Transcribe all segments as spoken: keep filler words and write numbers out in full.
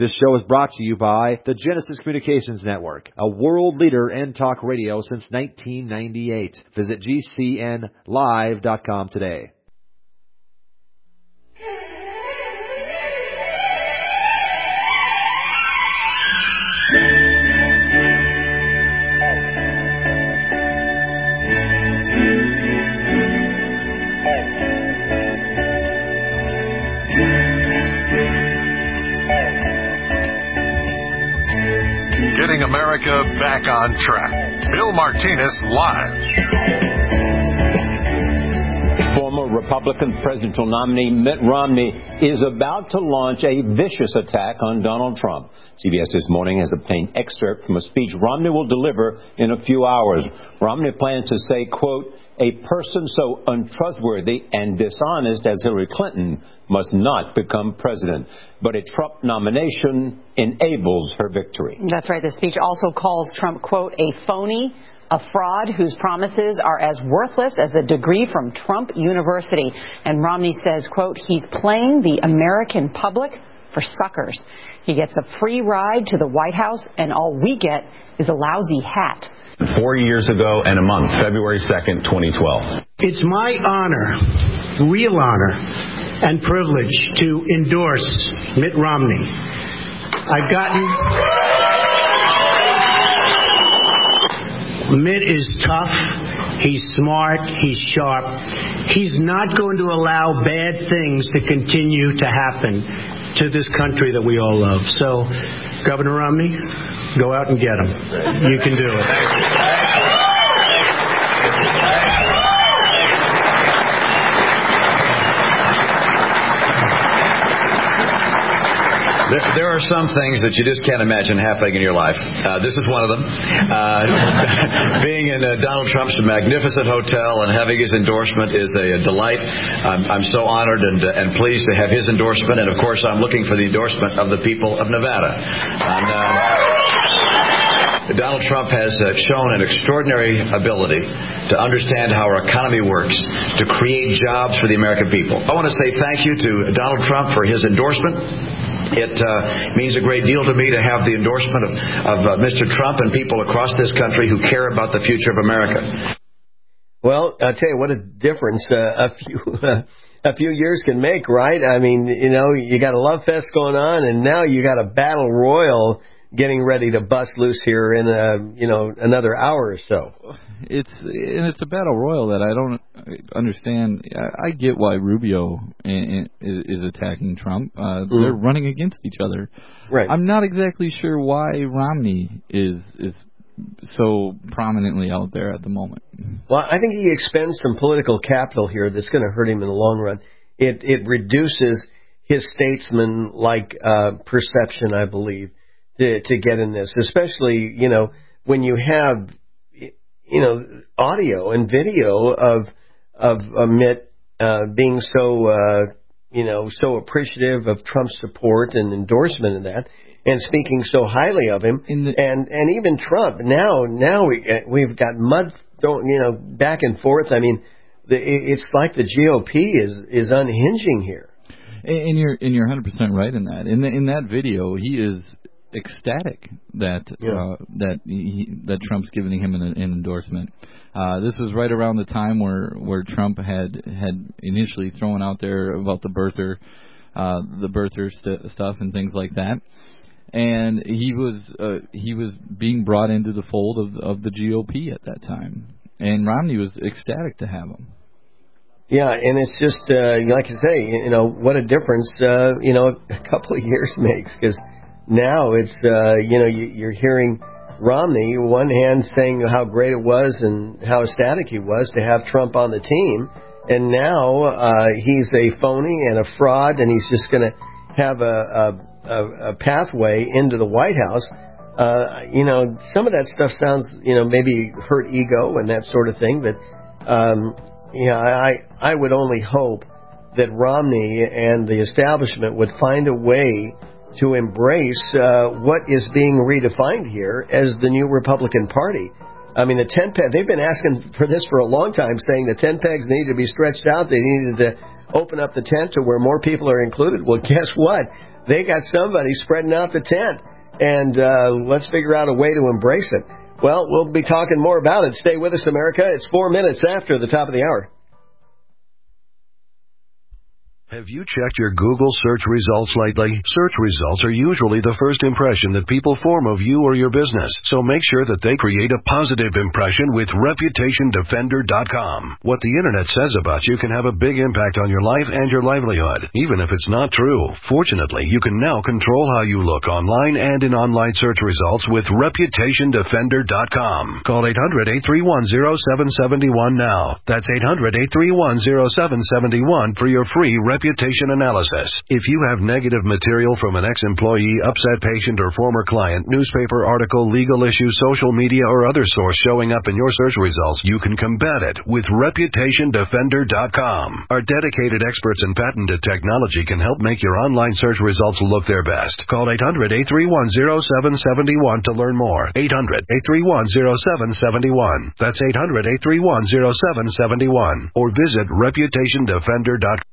This show is brought to you by the Genesis Communications Network, a world leader in talk radio since nineteen ninety-eight. Visit G C N live dot com today. Getting America back on track. Bill Martinez live. Former Republican presidential nominee Mitt Romney is about to launch a vicious attack on Donald Trump. C B S This Morning has obtained excerpt from a speech Romney will deliver in a few hours. Romney plans to say, quote, a person so untrustworthy and dishonest as Hillary Clinton must not become president. But a Trump nomination enables her victory. That's right. The speech also calls Trump, quote, a phony, a fraud whose promises are as worthless as a degree from Trump University. And Romney says, quote, he's playing the American public for suckers. He gets a free ride to the White House, and all we get is a lousy hat. Four years ago and a month, February second, twenty twelve. It's my honor, real honor, and privilege to endorse Mitt Romney. I've gotten... Mitt is tough, he's smart, he's sharp. He's not going to allow bad things to continue to happen to this country that we all love. So, Governor Romney, go out and get him. You can do it. There, there are some things that you just can't imagine happening in your life. Uh, this is one of them. Uh, being in uh, Donald Trump's magnificent hotel and having his endorsement is a, a delight. I'm, I'm so honored and, uh, and pleased to have his endorsement. And, of course, I'm looking for the endorsement of the people of Nevada. And, uh, Donald Trump has uh, shown an extraordinary ability to understand how our economy works, to create jobs for the American people. I want to say thank you to Donald Trump for his endorsement. It uh, means a great deal to me to have the endorsement of, of uh, Mister Trump and people across this country who care about the future of America. Well, I'll tell you what a difference uh, a few uh, a few years can make, right? I mean, you know, you got a love fest going on, and now you got a battle royal getting ready to bust loose here in a, you know, another hour or so. It's and it's a battle royal that I don't understand. I, I get why Rubio is, is attacking Trump. Uh, mm. They're running against each other. Right. I'm not exactly sure why Romney is is so prominently out there at the moment. Well, I think he expends some political capital here that's going to hurt him in the long run. It it reduces his statesman-like uh, perception, I believe, to to get in this, especially, you know, when you have, you know, audio and video of of uh, Mitt uh, being so, uh, you know, so appreciative of Trump's support and endorsement of that, and speaking so highly of him, the, and and even Trump. Now, now we we've got mud thrown, you know, back and forth. I mean, the, it's like the G O P is is unhinging here. And you're and you're one hundred percent right in that. In the, in that video, he is ecstatic that yeah. uh, that he, that Trump's giving him an, an endorsement. Uh, this was right around the time where, where Trump had had initially thrown out there about the birther uh, the birther st- stuff and things like that, and he was uh, he was being brought into the fold of of the G O P at that time, and Romney was ecstatic to have him. Yeah, and it's just uh, like you say, you know, what a difference uh, you know a couple of years makes, because now it's, uh, you know, you, you're hearing Romney, one hand saying how great it was and how ecstatic he was to have Trump on the team. And now uh, he's a phony and a fraud, and he's just going to have a, a, a pathway into the White House. Uh, you know, some of that stuff sounds, you know, maybe hurt ego and that sort of thing. But, um, yeah, I, I would only hope that Romney and the establishment would find a way to embrace uh, what is being redefined here as the new Republican Party. I mean, the ten peg, they've been asking for this for a long time, saying the ten pegs needed to be stretched out. They needed to open up the tent to where more people are included. Well, guess what? they got somebody spreading out the tent. And uh, let's figure out a way to embrace it. Well, we'll be talking more about it. Stay with us, America. It's four minutes after the top of the hour. Have you checked your Google search results lately? Search results are usually the first impression that people form of you or your business, so make sure that they create a positive impression with Reputation Defender dot com. What the Internet says about you can have a big impact on your life and your livelihood, even if it's not true. Fortunately, you can now control how you look online and in online search results with Reputation Defender dot com. Call eight hundred, eight three one, zero seven seven one now. That's eight hundred, eight three one, zero seven seven one for your free reputation analysis. If you have negative material from an ex-employee, upset patient, or former client, newspaper article, legal issue, social media, or other source showing up in your search results, you can combat it with Reputation Defender dot com. Our dedicated experts in patented technology can help make your online search results look their best. Call eight hundred, eight three one, zero seven seven one to learn more. eight hundred, eight three one, zero seven seven one. That's eight hundred, eight three one, zero seven seven one. Or visit Reputation Defender dot com.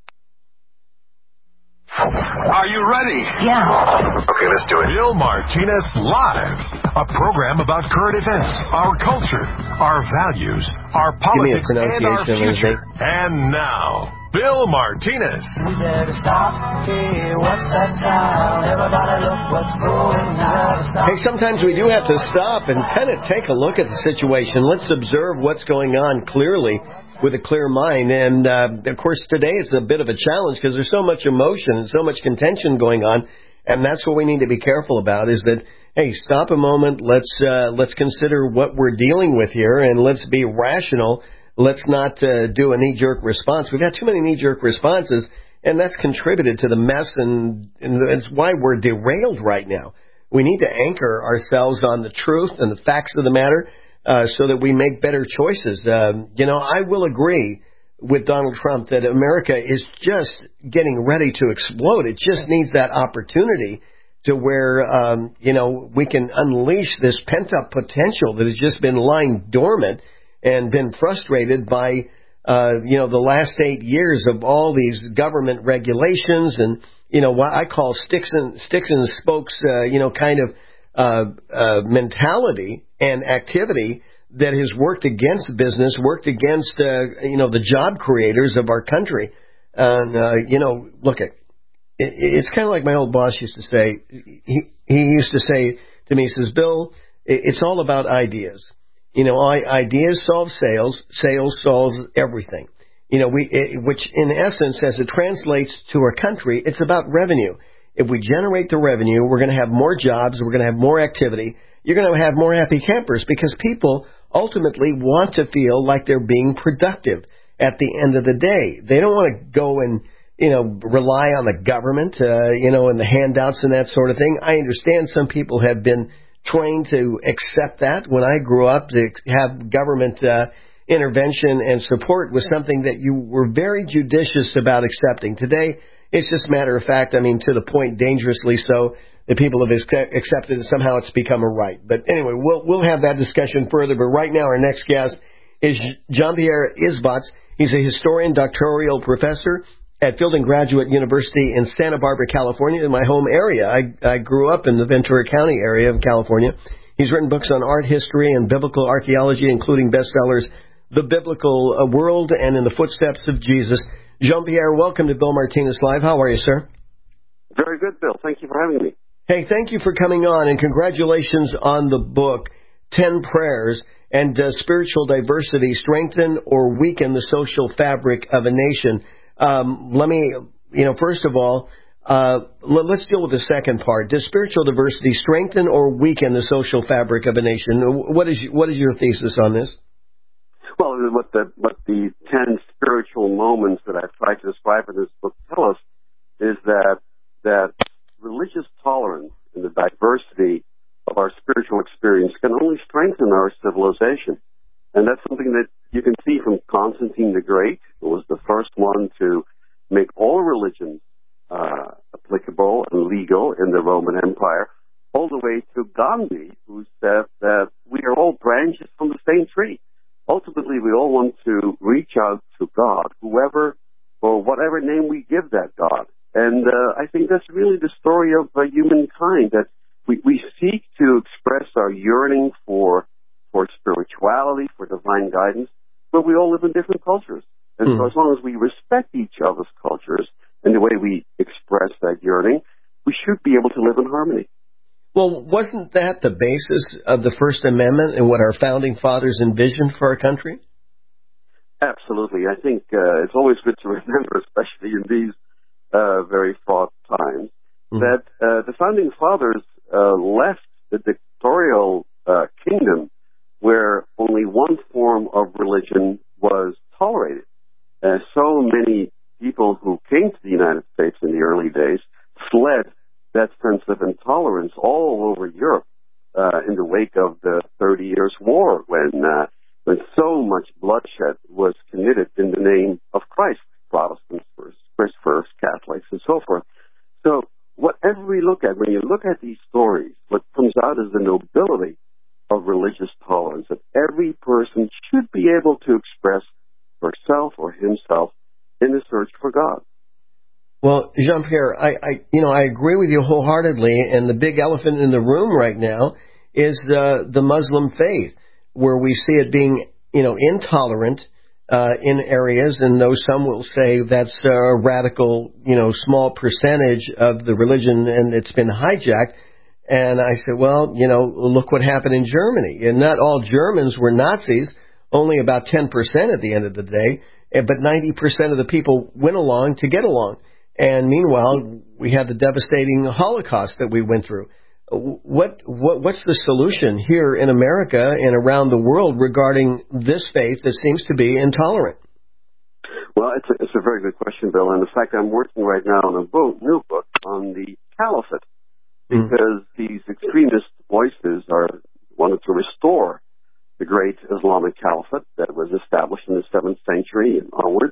Are you ready? Yeah. Okay, let's do it. Bill Martinez Live, a program about current events, our culture, our values, our politics, and our future. And now, Bill Martinez. We better stop. Hey, what's that sound? Everybody look what's going on. Hey, sometimes we do have to stop and kind of take a look at the situation. Let's observe what's going on clearly with a clear mind. And, uh, of course, today it's a bit of a challenge because there's so much emotion and so much contention going on. And that's what we need to be careful about is that, hey, stop a moment. Let's uh, let's consider what we're dealing with here, and let's be rational. Let's not uh, do a knee-jerk response. We've got too many knee-jerk responses, and that's contributed to the mess, and, and it's why we're derailed right now. We need to anchor ourselves on the truth and the facts of the matter, Uh, so that we make better choices. Um, you know, I will agree with Donald Trump that America is just getting ready to explode. It just needs that opportunity to where, um, you know, we can unleash this pent-up potential that has just been lying dormant and been frustrated by, uh, you know, the last eight years of all these government regulations and, you know, what I call sticks and, sticks and spokes, uh, you know, kind of uh, uh, mentality and activity that has worked against business, worked against, uh, you know, the job creators of our country. And, uh, you know, look, it, it's kind of like my old boss used to say. He, he used to say to me, he says, Bill, it's all about ideas. You know, ideas solve sales. Sales solves everything. You know, we, it, which in essence, as it translates to our country, it's about revenue. If we generate the revenue, we're going to have more jobs, we're going to have more activity. You're going to have more happy campers because people ultimately want to feel like they're being productive at the end of the day. They don't want to go and, you know, rely on the government, uh, you know, and the handouts and that sort of thing. I understand some people have been trained to accept that. When I grew up, to have government uh, intervention and support was something that you were very judicious about accepting. Today, it's just matter of fact, I mean, to the point dangerously so that people have accepted it. Somehow it's become a right. But anyway, we'll we'll have that discussion further. But right now, our next guest is Jean-Pierre Isbats. He's a historian, doctoral professor at Fielding Graduate University in Santa Barbara, California, in my home area. I, I grew up in the Ventura County area of California. He's written books on art history and biblical archaeology, including bestsellers The Biblical World and In the Footsteps of Jesus. Jean-Pierre, welcome to Bill Martinez Live. How are you, sir? Very good, Bill. Thank you for having me. Hey, thank you for coming on, and congratulations on the book, Ten Prayers and Does Spiritual Diversity Strengthen or Weaken the Social Fabric of a Nation? Um, let me, you know, first of all, uh, let's deal with the second part. Does spiritual diversity strengthen or weaken the social fabric of a nation? What is what is your thesis on this? Well, what the what the ten spiritual moments that I've tried to describe in this book tell us is that that religious tolerance and the diversity of our spiritual experience can only strengthen our civilization. And that's something that you can see from Constantine the Great, who was the first one to make all religions uh, applicable and legal in the Roman Empire, all the way to Gandhi, who said that we are all branches from the same tree. Ultimately, we all want to reach out to God, whoever or whatever name we give that God. And uh, I think that's really the story of uh, humankind, that we, we seek to express our yearning for for spirituality, for divine guidance, but we all live in different cultures. And mm. so as long as we respect each other's cultures and the way we express that yearning, we should be able to live in harmony. Well, wasn't that the basis of the First Amendment and what our founding fathers envisioned for our country? Absolutely. I think uh, it's always good to remember, especially in these uh, very fraught times, mm-hmm. that uh, the founding fathers uh, left the dictatorial uh, kingdom where only one form of religion was tolerated. Uh, so many people who came to the United States in the early days fled that sense of intolerance all over Europe uh, in the wake of the Thirty Years' War, when uh, when so much bloodshed was committed in the name of Christ, Protestants first, Christ first, Catholics, and so forth. So whatever we look at, when you look at these stories, what comes out is the nobility of religious tolerance, that every person should be able to express herself or himself in the search for God. Well, Jean-Pierre, I, I, you know, I agree with you wholeheartedly, and the big elephant in the room right now is uh, the Muslim faith, where we see it being, you know, intolerant uh, in areas, and though some will say that's a radical, you know, small percentage of the religion, and it's been hijacked. And I said, well, you know, look what happened in Germany. And not all Germans were Nazis, only about ten percent at the end of the day, but ninety percent of the people went along to get along. And meanwhile, we had the devastating Holocaust that we went through. What, what what's the solution here in America and around the world regarding this faith that seems to be intolerant? Well, it's a, it's a very good question, Bill. And in fact, I'm working right now on a book, new book on the caliphate, because mm-hmm. these extremist voices are wanted to restore the great Islamic caliphate that was established in the seventh century and onwards.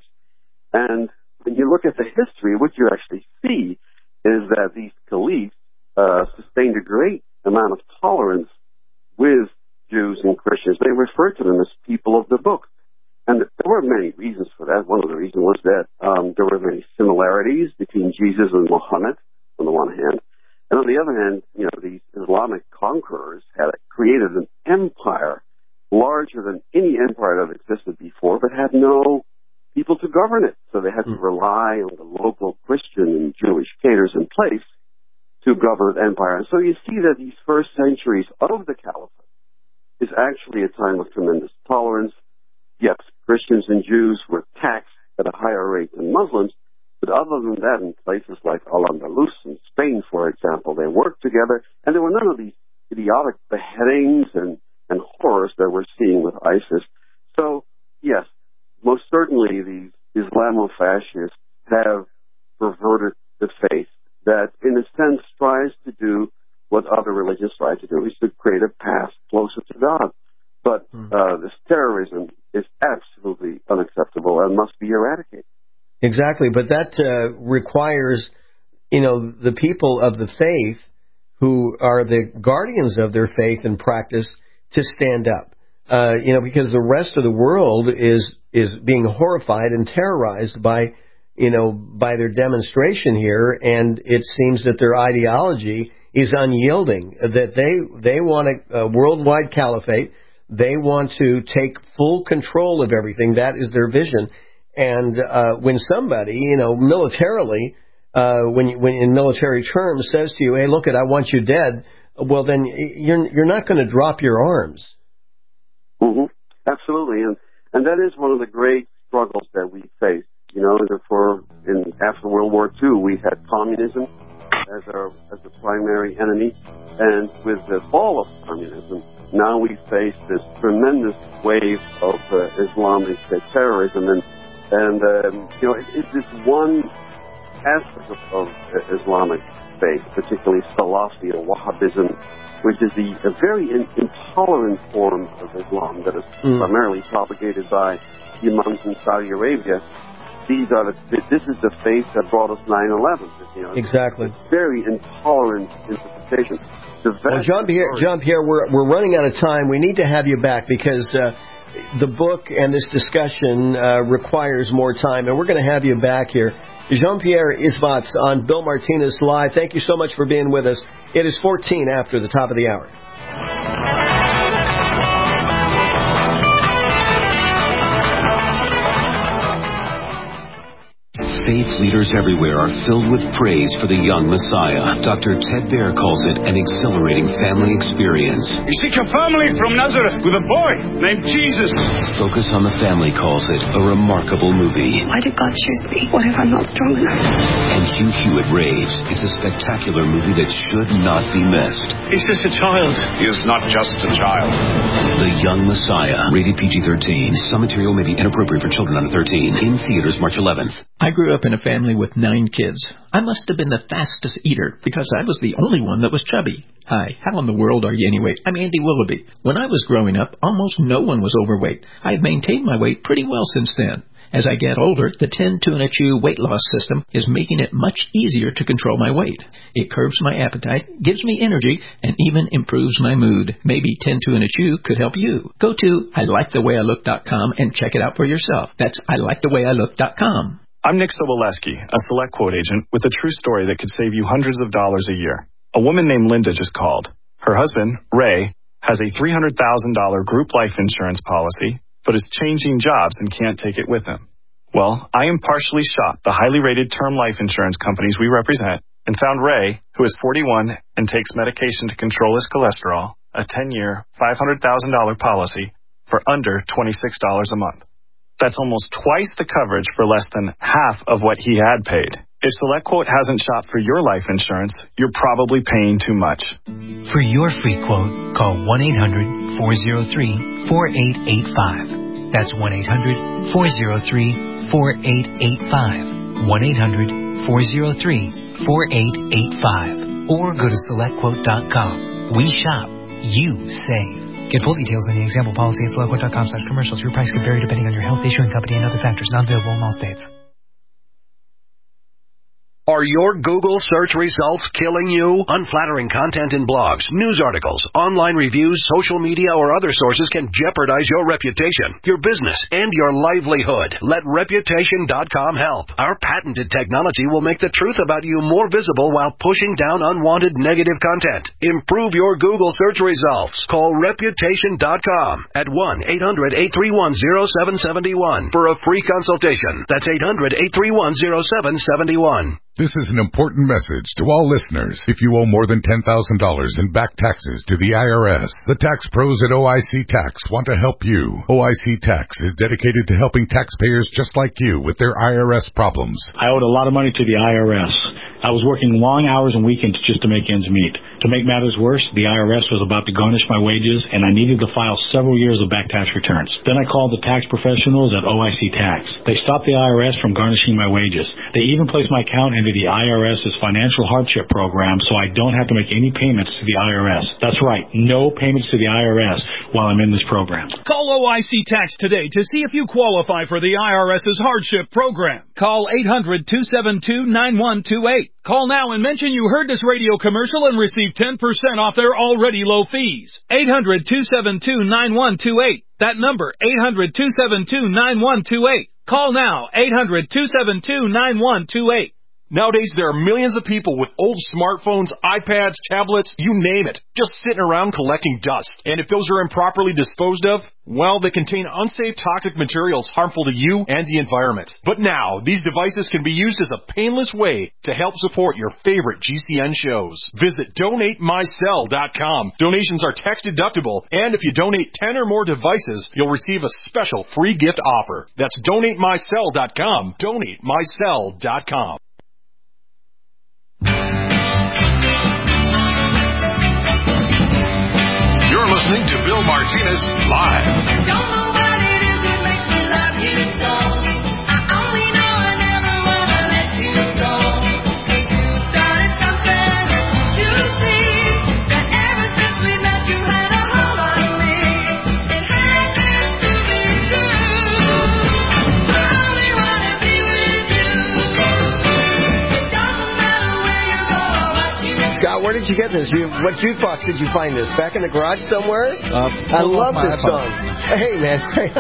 And when you look at the history, what you actually see is that these caliphs uh, sustained a great amount of tolerance with Jews and Christians. They referred to them as people of the book. And there were many reasons for that. One of the reasons was that um, there were many similarities between Jesus and Muhammad, on the one hand. And on the other hand, you know, these Islamic conquerors had created an empire larger than any empire that existed before, but had no people to govern it. So they had to rely on the local Christian and Jewish cadres in place to govern the empire. And so you see that these first centuries of the caliphate is actually a time of tremendous tolerance. Yes, Christians and Jews were taxed at a higher rate than Muslims, but other than that, in places like Al-Andalus in Spain, for example, they worked together, and there were none of these idiotic beheadings and, and horrors that we're seeing with ISIS. So, yes, most certainly these Islamofascists have perverted the faith that, in a sense, tries to do what other religions try to do, is to create a path closer to God. But uh, this terrorism is absolutely unacceptable and must be eradicated. Exactly, but that uh, requires, you know, the people of the faith who are the guardians of their faith and practice to stand up. Uh, you know, because the rest of the world is is being horrified and terrorized by, you know, by their demonstration here, and it seems that their ideology is unyielding. That they they want a, a worldwide caliphate. They want to take full control of everything. That is their vision. And uh, when somebody, you know, militarily, uh, when you, when in military terms, says to you, "Hey, look, it, I want you dead," well, then you're you're not going to drop your arms. Mm-hmm. Absolutely, and and that is one of the great struggles that we face. You know, for in after World War Two, we had communism as our as the primary enemy, and with the fall of communism, now we face this tremendous wave of uh, Islamic uh, terrorism, and and um, you know, it, it's this one aspect of, of uh, Islamic faith, particularly Salafi or Wahhabism, which is the a very in, intolerant form of Islam that is mm. primarily propagated by imams in Saudi Arabia. These are the, this is the faith that brought us nine eleven. You know, exactly. It's very intolerant interpretation. Well, Jean-Pierre, Jean-Pierre, we're we're running out of time. We need to have you back because uh, the book and this discussion uh, requires more time, and we're going to have you back here. Jean-Pierre Isvatz on Bill Martinez Live. Thank you so much for being with us. It is fourteen after the top of the hour. Faith leaders everywhere are filled with praise for the young Messiah. Doctor Ted Baer calls it an exhilarating family experience. You seek a family from Nazareth with a boy named Jesus. Focus on the Family calls it a remarkable movie. Why did God choose me? What if I'm not strong enough? And Hugh Hewitt raves it's a spectacular movie that should not be missed. Is this a child? He is not just a child. The Young Messiah, rated P G thirteen. Some material may be inappropriate for children under thirteen. In theaters March eleventh. I grew up in a family with nine kids. I must have been the fastest eater because I was the only one that was chubby. Hi, how in the world are you anyway? I'm Andy Willoughby. When I was growing up, almost no one was overweight. I have maintained my weight pretty well since then. As I get older, the ten two and a chew weight loss system is making it much easier to control my weight. It curbs my appetite, gives me energy, and even improves my mood. Maybe ten two and a chew could help you. Go to I like the way I look dot com and check it out for yourself. That's I like the way I look dot com. I'm Nick Soboleski, a Select Quote agent with a true story that could save you hundreds of dollars a year. A woman named Linda just called. Her husband, Ray, has a three hundred thousand dollars group life insurance policy, but is changing jobs and can't take it with him. Well, I impartially shopped the highly rated term life insurance companies we represent and found Ray, who is forty-one and takes medication to control his cholesterol, a ten-year, five hundred thousand dollars policy for under twenty-six dollars a month. That's almost twice the coverage for less than half of what he had paid. If SelectQuote hasn't shopped for your life insurance, you're probably paying too much. For your free quote, call one eight hundred four oh three four eight eight five. That's one eight hundred four oh three four eight eight five. one eight hundred four oh three four eight eight five. Or go to select quote dot com. We shop. You save. Get full details in the example policy at select quote dot com slash commercials. Your price could vary depending on your health, issuing company, and other factors. Not available in all states. Are your Google search results killing you? Unflattering content in blogs, news articles, online reviews, social media, or other sources can jeopardize your reputation, your business, and your livelihood. Let Reputation dot com help. Our patented technology will make the truth about you more visible while pushing down unwanted negative content. Improve your Google search results. Call Reputation dot com at one eight hundred eight three one oh seven seven one for a free consultation. That's eight hundred eight three one oh seven seven one. This is an important message to all listeners. If you owe more than ten thousand dollars in back taxes to the I R S, the tax pros at O I C Tax want to help you. O I C Tax is dedicated to helping taxpayers just like you with their I R S problems. I owed a lot of money to the I R S. I was working long hours and weekends just to make ends meet. To make matters worse, the I R S was about to garnish my wages, and I needed to file several years of back tax returns. Then I called the tax professionals at O I C Tax. They stopped the I R S from garnishing my wages. They even placed my account into the I R S's financial hardship program, so I don't have to make any payments to the I R S. That's right, no payments to the I R S while I'm in this program. Call O I C Tax today to see if you qualify for the I R S's hardship program. Call eight hundred two seven two nine one two eight. Call now and mention you heard this radio commercial and receive ten percent off their already low fees. eight hundred two seven two nine one two eight. That number, eight hundred two seven two nine one two eight. Call now, eight hundred two seven two nine one two eight. Nowadays, there are millions of people with old smartphones, iPads, tablets, you name it, just sitting around collecting dust. And if those are improperly disposed of, well, they contain unsafe toxic materials harmful to you and the environment. But now, these devices can be used as a painless way to help support your favorite G C N shows. Visit donate my cell dot com. Donations are tax deductible, and if you donate ten or more devices, you'll receive a special free gift offer. That's donate my cell dot com. donate my cell dot com. You're listening to Bill Martinez Live. Don't know what it is that makes me love you so. I only know I never want to let you go. You started something, you see that ever since we met you had a hold on me. It had to be true. I only want to be with you. It doesn't matter where you go or what you do. Scott, where did where'd you get this? You, what jukebox did you find this? Back in the garage somewhere? Uh, I love this iPod. song. Hey, man.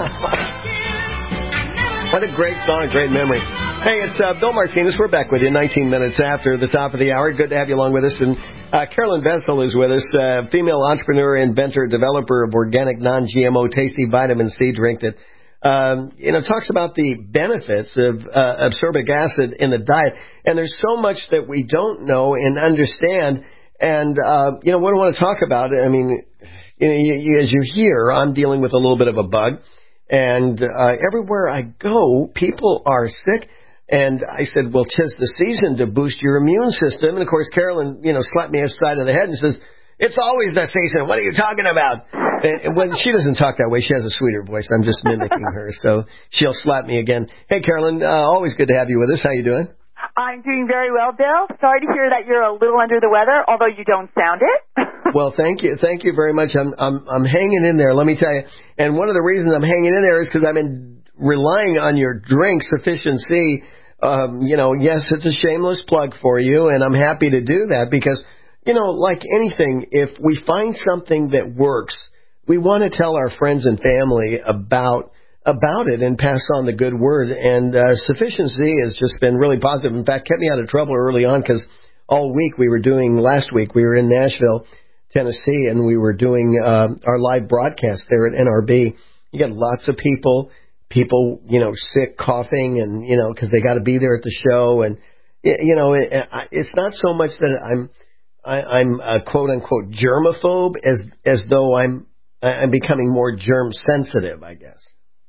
What a great song, great memory. Hey, it's uh, Bill Martinez. We're back with you nineteen minutes after the top of the hour. Good to have you along with us. And uh, Carolyn Bessel is with us, uh, female entrepreneur, inventor, developer of organic, non-G M O, tasty vitamin C drink that, um, you know, talks about the benefits of uh, ascorbic acid in the diet. And there's so much that we don't know and understand. And, uh, you know, what I want to talk about, I mean, you know, you, you, as you hear, I'm dealing with a little bit of a bug. And uh, everywhere I go, people are sick. And I said, well, 'tis the season to boost your immune system. And, of course, Carolyn, you know, slapped me aside of the head and says, it's always the season. What are you talking about? And when she doesn't talk that way, she has a sweeter voice. I'm just mimicking her. So she'll slap me again. Hey, Carolyn, uh, always good to have you with us. How you doing? I'm doing very well, Bill. Sorry to hear that you're a little under the weather, although you don't sound it. Well, thank you. Thank you very much. I'm, I'm, I'm hanging in there, let me tell you. And one of the reasons I'm hanging in there is because I've been relying on your drink, Sufficiency. Um, you know, yes, it's a shameless plug for you, and I'm happy to do that because, you know, like anything, if we find something that works, we want to tell our friends and family about about it and pass on the good word. And uh, Sufficiency has just been really positive. In fact, kept me out of trouble early on because all week we were doing, last week we were in Nashville, Tennessee, and we were doing uh, our live broadcast there at N R B. You got lots of people. People, you know, sick, coughing, and, you know, because they got to be there at the show. And, you know, it, it's not so much that I'm, I, I'm a quote unquote germaphobe as, as though I'm, I'm becoming more germ sensitive, I guess.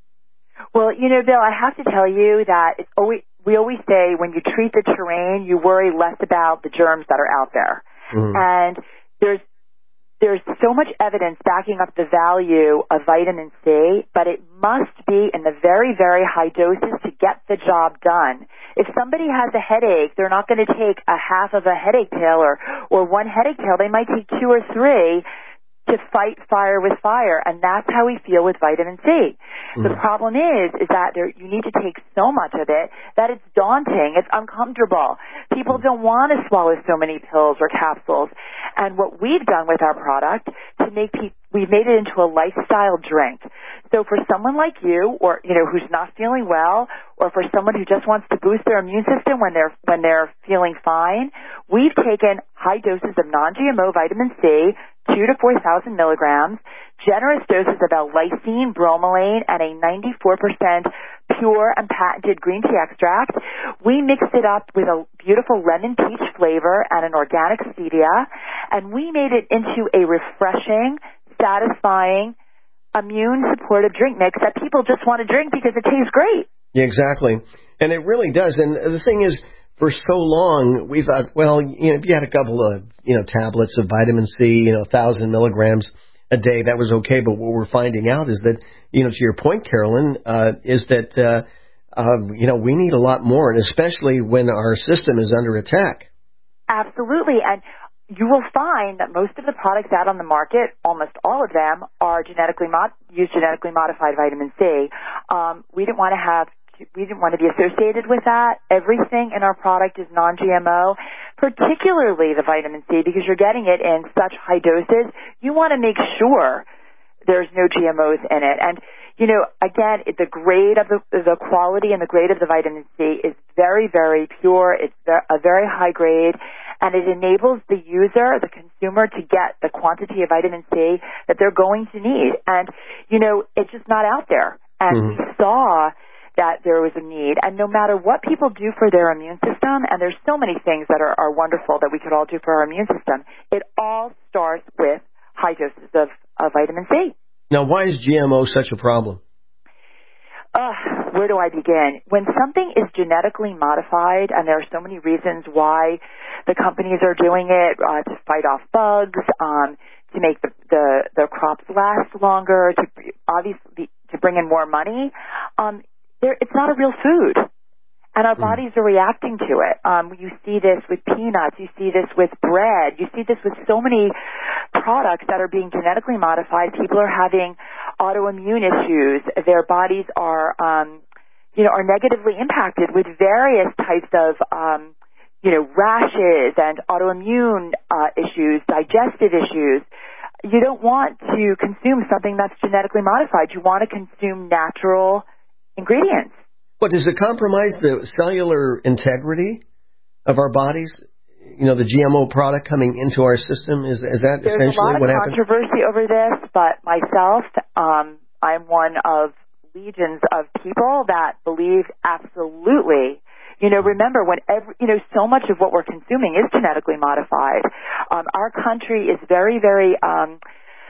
Well, you know, Bill, I have to tell you that it's always, we always say when you treat the terrain, you worry less about the germs that are out there. Mm-hmm. And there's, There's so much evidence backing up the value of vitamin C, but it must be in the very, very high doses to get the job done. If somebody has a headache, they're not going to take a half of a headache pill or, or one headache pill. They might take two or three to fight fire with fire, and that's how we feel with vitamin C. Mm-hmm. The problem is, is that there, you need to take so much of it that it's daunting, it's uncomfortable. People don't want to swallow so many pills or capsules. And what we've done with our product to make people, we've made it into a lifestyle drink. So for someone like you, or you know, who's not feeling well, or for someone who just wants to boost their immune system when they're when they're feeling fine, we've taken high doses of non-G M O vitamin C, two to four thousand milligrams, generous doses of L-lysine, bromelain, and a ninety-four percent pure and patented green tea extract. We mixed it up with a beautiful lemon peach flavor and an organic stevia, and we made it into a refreshing, satisfying, immune supportive drink mix that people just want to drink because it tastes great. Yeah, exactly. And it really does. And the thing is, for so long, we thought, well, you know, if you had a couple of, you know, tablets of vitamin C, you know, one thousand milligrams a day, that was okay. But what we're finding out is that, you know, to your point, Carolyn, uh, is that, uh, uh, you know, we need a lot more, and especially when our system is under attack. Absolutely. And you will find that most of the products out on the market, almost all of them, are genetically mod- use genetically modified vitamin C. Um, we didn't want to have We didn't want to be associated with that. Everything in our product is non-G M O, particularly the vitamin C, because you're getting it in such high doses. You want to make sure there's no G M Os in it. And, you know, again, the grade of the, the quality and the grade of the vitamin C is very, very pure. It's a very high grade, and it enables the user, the consumer, to get the quantity of vitamin C that they're going to need. And, you know, it's just not out there. And mm-hmm. we saw that there was a need. And no matter what people do for their immune system, and there's so many things that are, are wonderful that we could all do for our immune system, it all starts with high doses of, of vitamin C. Now, why is G M O such a problem? Uh, where do I begin? When something is genetically modified, and there are so many reasons why the companies are doing it, uh, to fight off bugs, um, to make the, the, the crops last longer, to obviously to bring in more money, um, There, it's not a real food, and our mm. bodies are reacting to it. Um, you see this with peanuts. You see this with bread. You see this with so many products that are being genetically modified. People are having autoimmune issues. Their bodies are, um, you know, are negatively impacted with various types of um, you know, rashes and autoimmune uh, issues, digestive issues. You don't want to consume something that's genetically modified. You want to consume natural ingredients. What, does it compromise the cellular integrity of our bodies? You know, the G M O product coming into our system, is is that There's essentially what happens? There's a lot of controversy over this, but myself, um, I'm one of legions of people that believe absolutely. You know, remember, when every, you know, so much of what we're consuming is genetically modified. Um, our country is very, very um,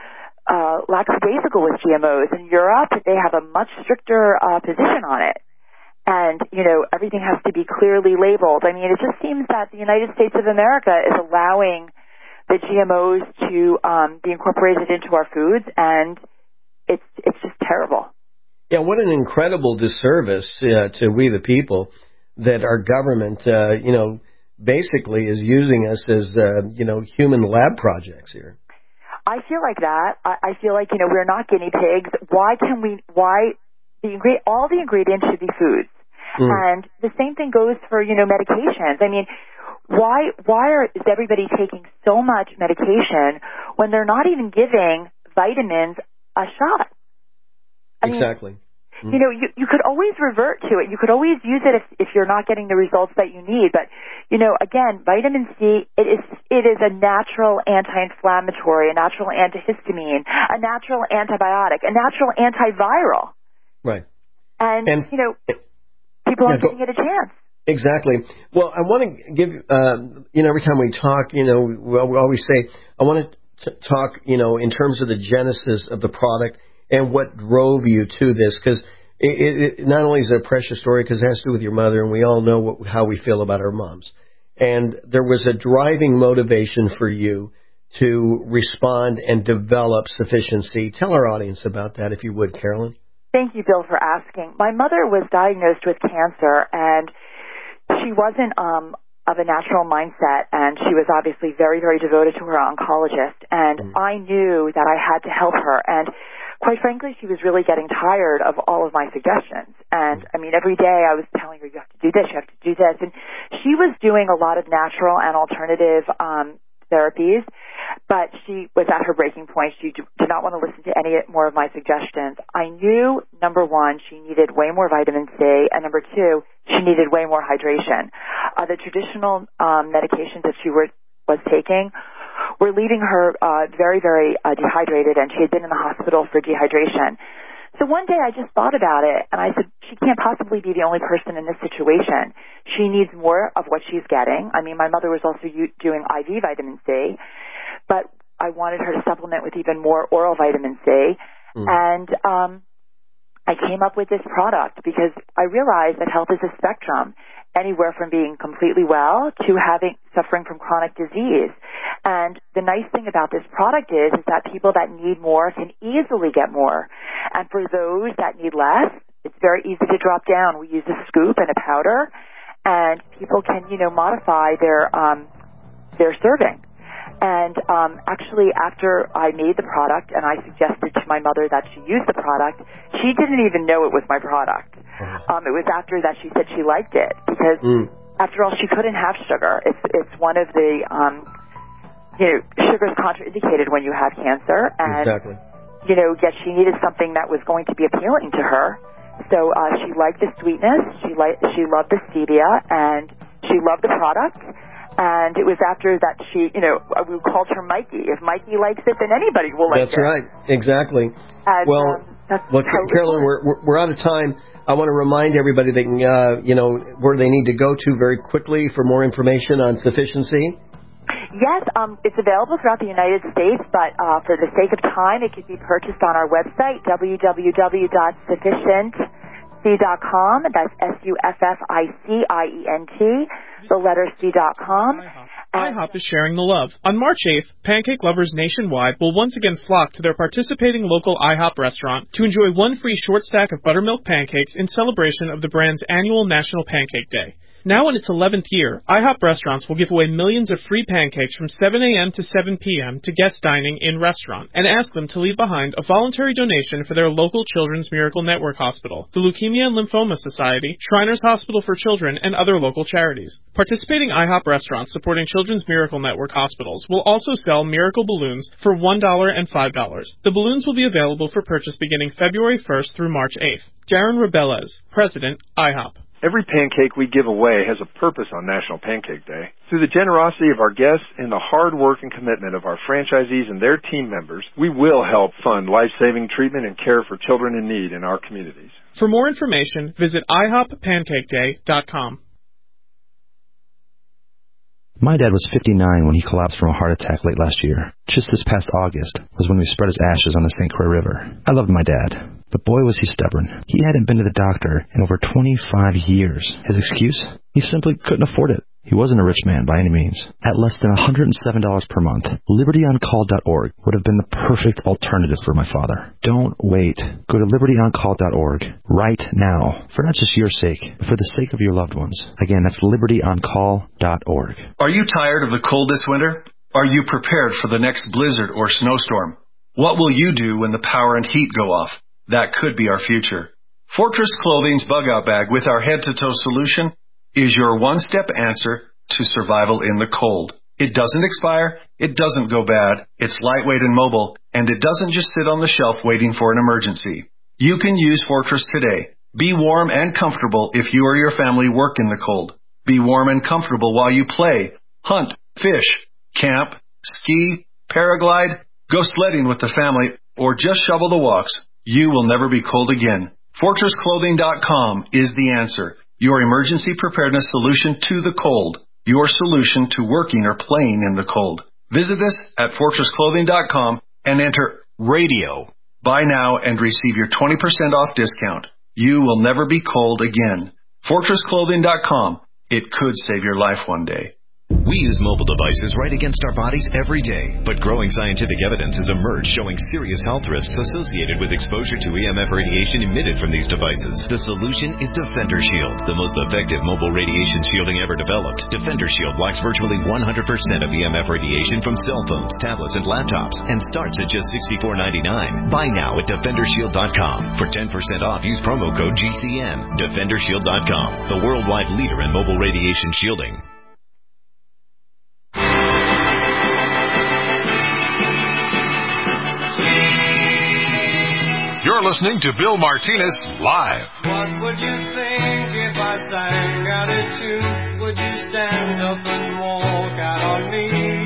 uh, lackadaisical with G M Os. In Europe, they have a much stricter uh, position on it. And, you know, everything has to be clearly labeled. I mean, it just seems that the United States of America is allowing the G M Os to um, be incorporated into our foods, and it's it's just terrible. Yeah, what an incredible disservice uh, to we the people that our government, uh, you know, basically is using us as, uh, you know, human lab projects here. I feel like that. I, I feel like, you know, we're not guinea pigs. Why can we, why, the ingre- all the ingredients should be foods. Mm. And the same thing goes for, you know, medications. I mean, why, why are, is everybody taking so much medication when they're not even giving vitamins a shot? I exactly. Mean, Mm. You know, you, you could always revert to it. You could always use it if, if you're not getting the results that you need. But, you know, again, vitamin C, it is it is a natural anti-inflammatory, a natural antihistamine, a natural antibiotic, a natural antiviral. Right. And, and you know, people yeah, aren't giving it a chance. Exactly. Well, I want to give, uh, you know, every time we talk, you know, we always say, I want to talk, you know, in terms of the genesis of the product and what drove you to this, because it, it, not only is it a precious story because it has to do with your mother, and we all know what, how we feel about our moms. And there was a driving motivation for you to respond and develop sufficiency. Tell our audience about that, if you would, Carolyn. Thank you, Bill, for asking. My mother was diagnosed with cancer, and she wasn't um, of a natural mindset, and she was obviously very, very devoted to her oncologist. And mm. I knew that I had to help her. And quite frankly, she was really getting tired of all of my suggestions. And, I mean, every day I was telling her, you have to do this, you have to do this. And she was doing a lot of natural and alternative um, therapies, but she was at her breaking point. She did not want to listen to any more of my suggestions. I knew, number one, she needed way more vitamin C, and number two, she needed way more hydration. Uh, the traditional um, medications that she were, was taking were leaving her uh, very, very uh, dehydrated, and she had been in the hospital for dehydration. So one day I just thought about it, and I said, she can't possibly be the only person in this situation. She needs more of what she's getting. I mean, my mother was also u- doing I V vitamin C, but I wanted her to supplement with even more oral vitamin C. Mm. And um, I came up with this product because I realized that health is a spectrum, anywhere from being completely well to having suffering from chronic disease. And the nice thing about this product is, is that people that need more can easily get more. And for those that need less, it's very easy to drop down. We use a scoop and a powder, and people can, you know, modify their um, their serving. And um, actually, after I made the product and I suggested to my mother that she use the product, she didn't even know it was my product. Um, it was after that she said she liked it because, mm. after all, she couldn't have sugar. It's it's one of the, um, you know, sugar's contraindicated when you have cancer, and exactly. you know, yet she needed something that was going to be appealing to her. So uh, she liked the sweetness, she liked, she loved the stevia, and she loved the product. And it was after that she, you know, we called her Mikey. If Mikey likes it, then anybody will like that's it. That's right. Exactly. And, well, um, that's well Carolyn, we're, we're we're out of time. I want to remind everybody that, uh, you know, where they need to go to very quickly for more information on sufficiency. Yes, um, it's available throughout the United States, but uh, for the sake of time, it could be purchased on our website, w w w dot sufficient dot com. That's S U F F I C I E N T, the letter C dot com. IHOP is sharing the love. On March eighth, pancake lovers nationwide will once again flock to their participating local IHOP restaurant to enjoy one free short stack of buttermilk pancakes in celebration of the brand's annual National Pancake Day. Now in its eleventh year, IHOP Restaurants will give away millions of free pancakes from seven a.m. to seven p.m. to guests dining in restaurant and ask them to leave behind a voluntary donation for their local Children's Miracle Network Hospital, the Leukemia and Lymphoma Society, Shriners Hospital for Children, and other local charities. Participating IHOP restaurants supporting Children's Miracle Network hospitals will also sell Miracle Balloons for one dollar and five dollars. The balloons will be available for purchase beginning February first through March eighth. Darren Rebelez, President, IHOP. Every pancake we give away has a purpose on National Pancake Day. Through the generosity of our guests and the hard work and commitment of our franchisees and their team members, we will help fund life-saving treatment and care for children in need in our communities. For more information, visit I hop pancake day dot com. My dad was fifty-nine when he collapsed from a heart attack late last year. Just this past August was when we spread his ashes on the Saint Croix River. I loved my dad, but boy was he stubborn. He hadn't been to the doctor in over twenty-five years. His excuse? He simply couldn't afford it. He wasn't a rich man by any means. At less than one hundred seven dollars per month, liberty on call dot org would have been the perfect alternative for my father. Don't wait. Go to liberty on call dot org right now, for not just your sake, but for the sake of your loved ones. Again, that's liberty on call dot org. Are you tired of the cold this winter? Are you prepared for the next blizzard or snowstorm? What will you do when the power and heat go off? That could be our future. Fortress Clothing's Bug-Out Bag with our head-to-toe solution is your one-step answer to survival in the cold. It doesn't expire, it doesn't go bad, it's lightweight and mobile, and it doesn't just sit on the shelf waiting for an emergency. You can use Fortress today. Be warm and comfortable if you or your family work in the cold. Be warm and comfortable while you play, hunt, fish, camp, ski, paraglide, go sledding with the family, or just shovel the walks. You will never be cold again. Fortress Clothing dot com is the answer. Your emergency preparedness solution to the cold. Your solution to working or playing in the cold. Visit us at Fortress Clothing dot com and enter radio. Buy now and receive your twenty percent off discount. You will never be cold again. Fortress Clothing dot com. It could save your life one day. We use mobile devices right against our bodies every day, but growing scientific evidence has emerged showing serious health risks associated with exposure to E M F radiation emitted from these devices. The solution is Defender Shield, the most effective mobile radiation shielding ever developed. Defender Shield blocks virtually one hundred percent of E M F radiation from cell phones, tablets, and laptops, and starts at just sixty-four ninety-nine. Buy now at Defender Shield dot com. For ten percent off, use promo code G C N. Defender Shield dot com, the worldwide leader in mobile radiation shielding. You're listening to Bill Martinez Live. What would you think if I sang out a tune? Would you stand up and walk out on me?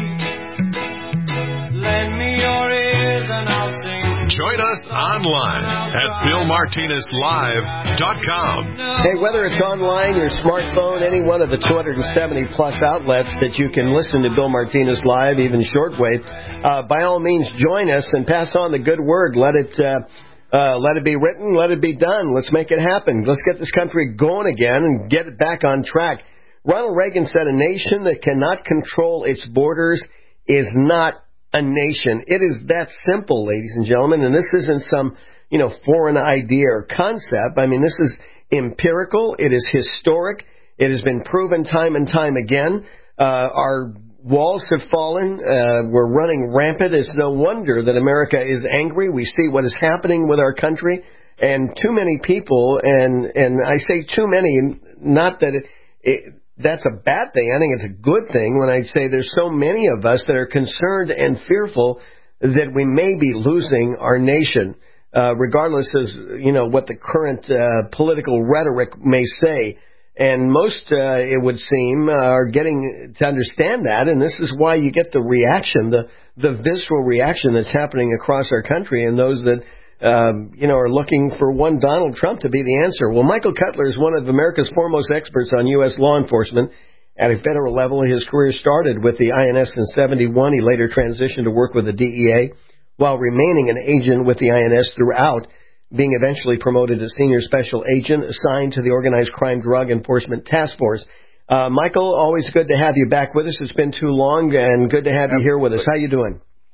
Lend me your ears and I'll sing. Join us online at Bill Martinez Live dot com. Hey, whether it's online, your smartphone, any one of the two hundred seventy plus outlets that you can listen to Bill Martinez Live, even shortwave, uh, by all means join us and pass on the good word. Let it... Uh, Uh, let it be written, let it be done. Let's make it happen. Let's get this country going again and get it back on track. Ronald Reagan said a nation that cannot control its borders is not a nation. It is that simple, ladies and gentlemen, and this isn't some, you know, foreign idea or concept. I mean, this is empirical. It is historic. It has been proven time and time again. Uh, our walls have fallen. Uh, we're running rampant. It's no wonder that America is angry. We see what is happening with our country, and too many people, and and I say too many, not that it, it, that's a bad thing. I think it's a good thing when I say there's so many of us that are concerned and fearful that we may be losing our nation, uh, regardless of, you know, what the current uh, political rhetoric may say. And most, uh, it would seem, uh, are getting to understand that, and this is why you get the reaction, the the visceral reaction that's happening across our country, and those that, um, you know, are looking for one Donald Trump to be the answer. Well, Michael Cutler is one of America's foremost experts on U S law enforcement. At a federal level, his career started with the I N S in seventy-one. He later transitioned to work with the D E A, while remaining an agent with the I N S throughout, being eventually promoted to senior special agent assigned to the Organized Crime Drug Enforcement Task Force. Uh, Michael, always good to have you back with us. It's been too long, and good to have you here with us. How you doing?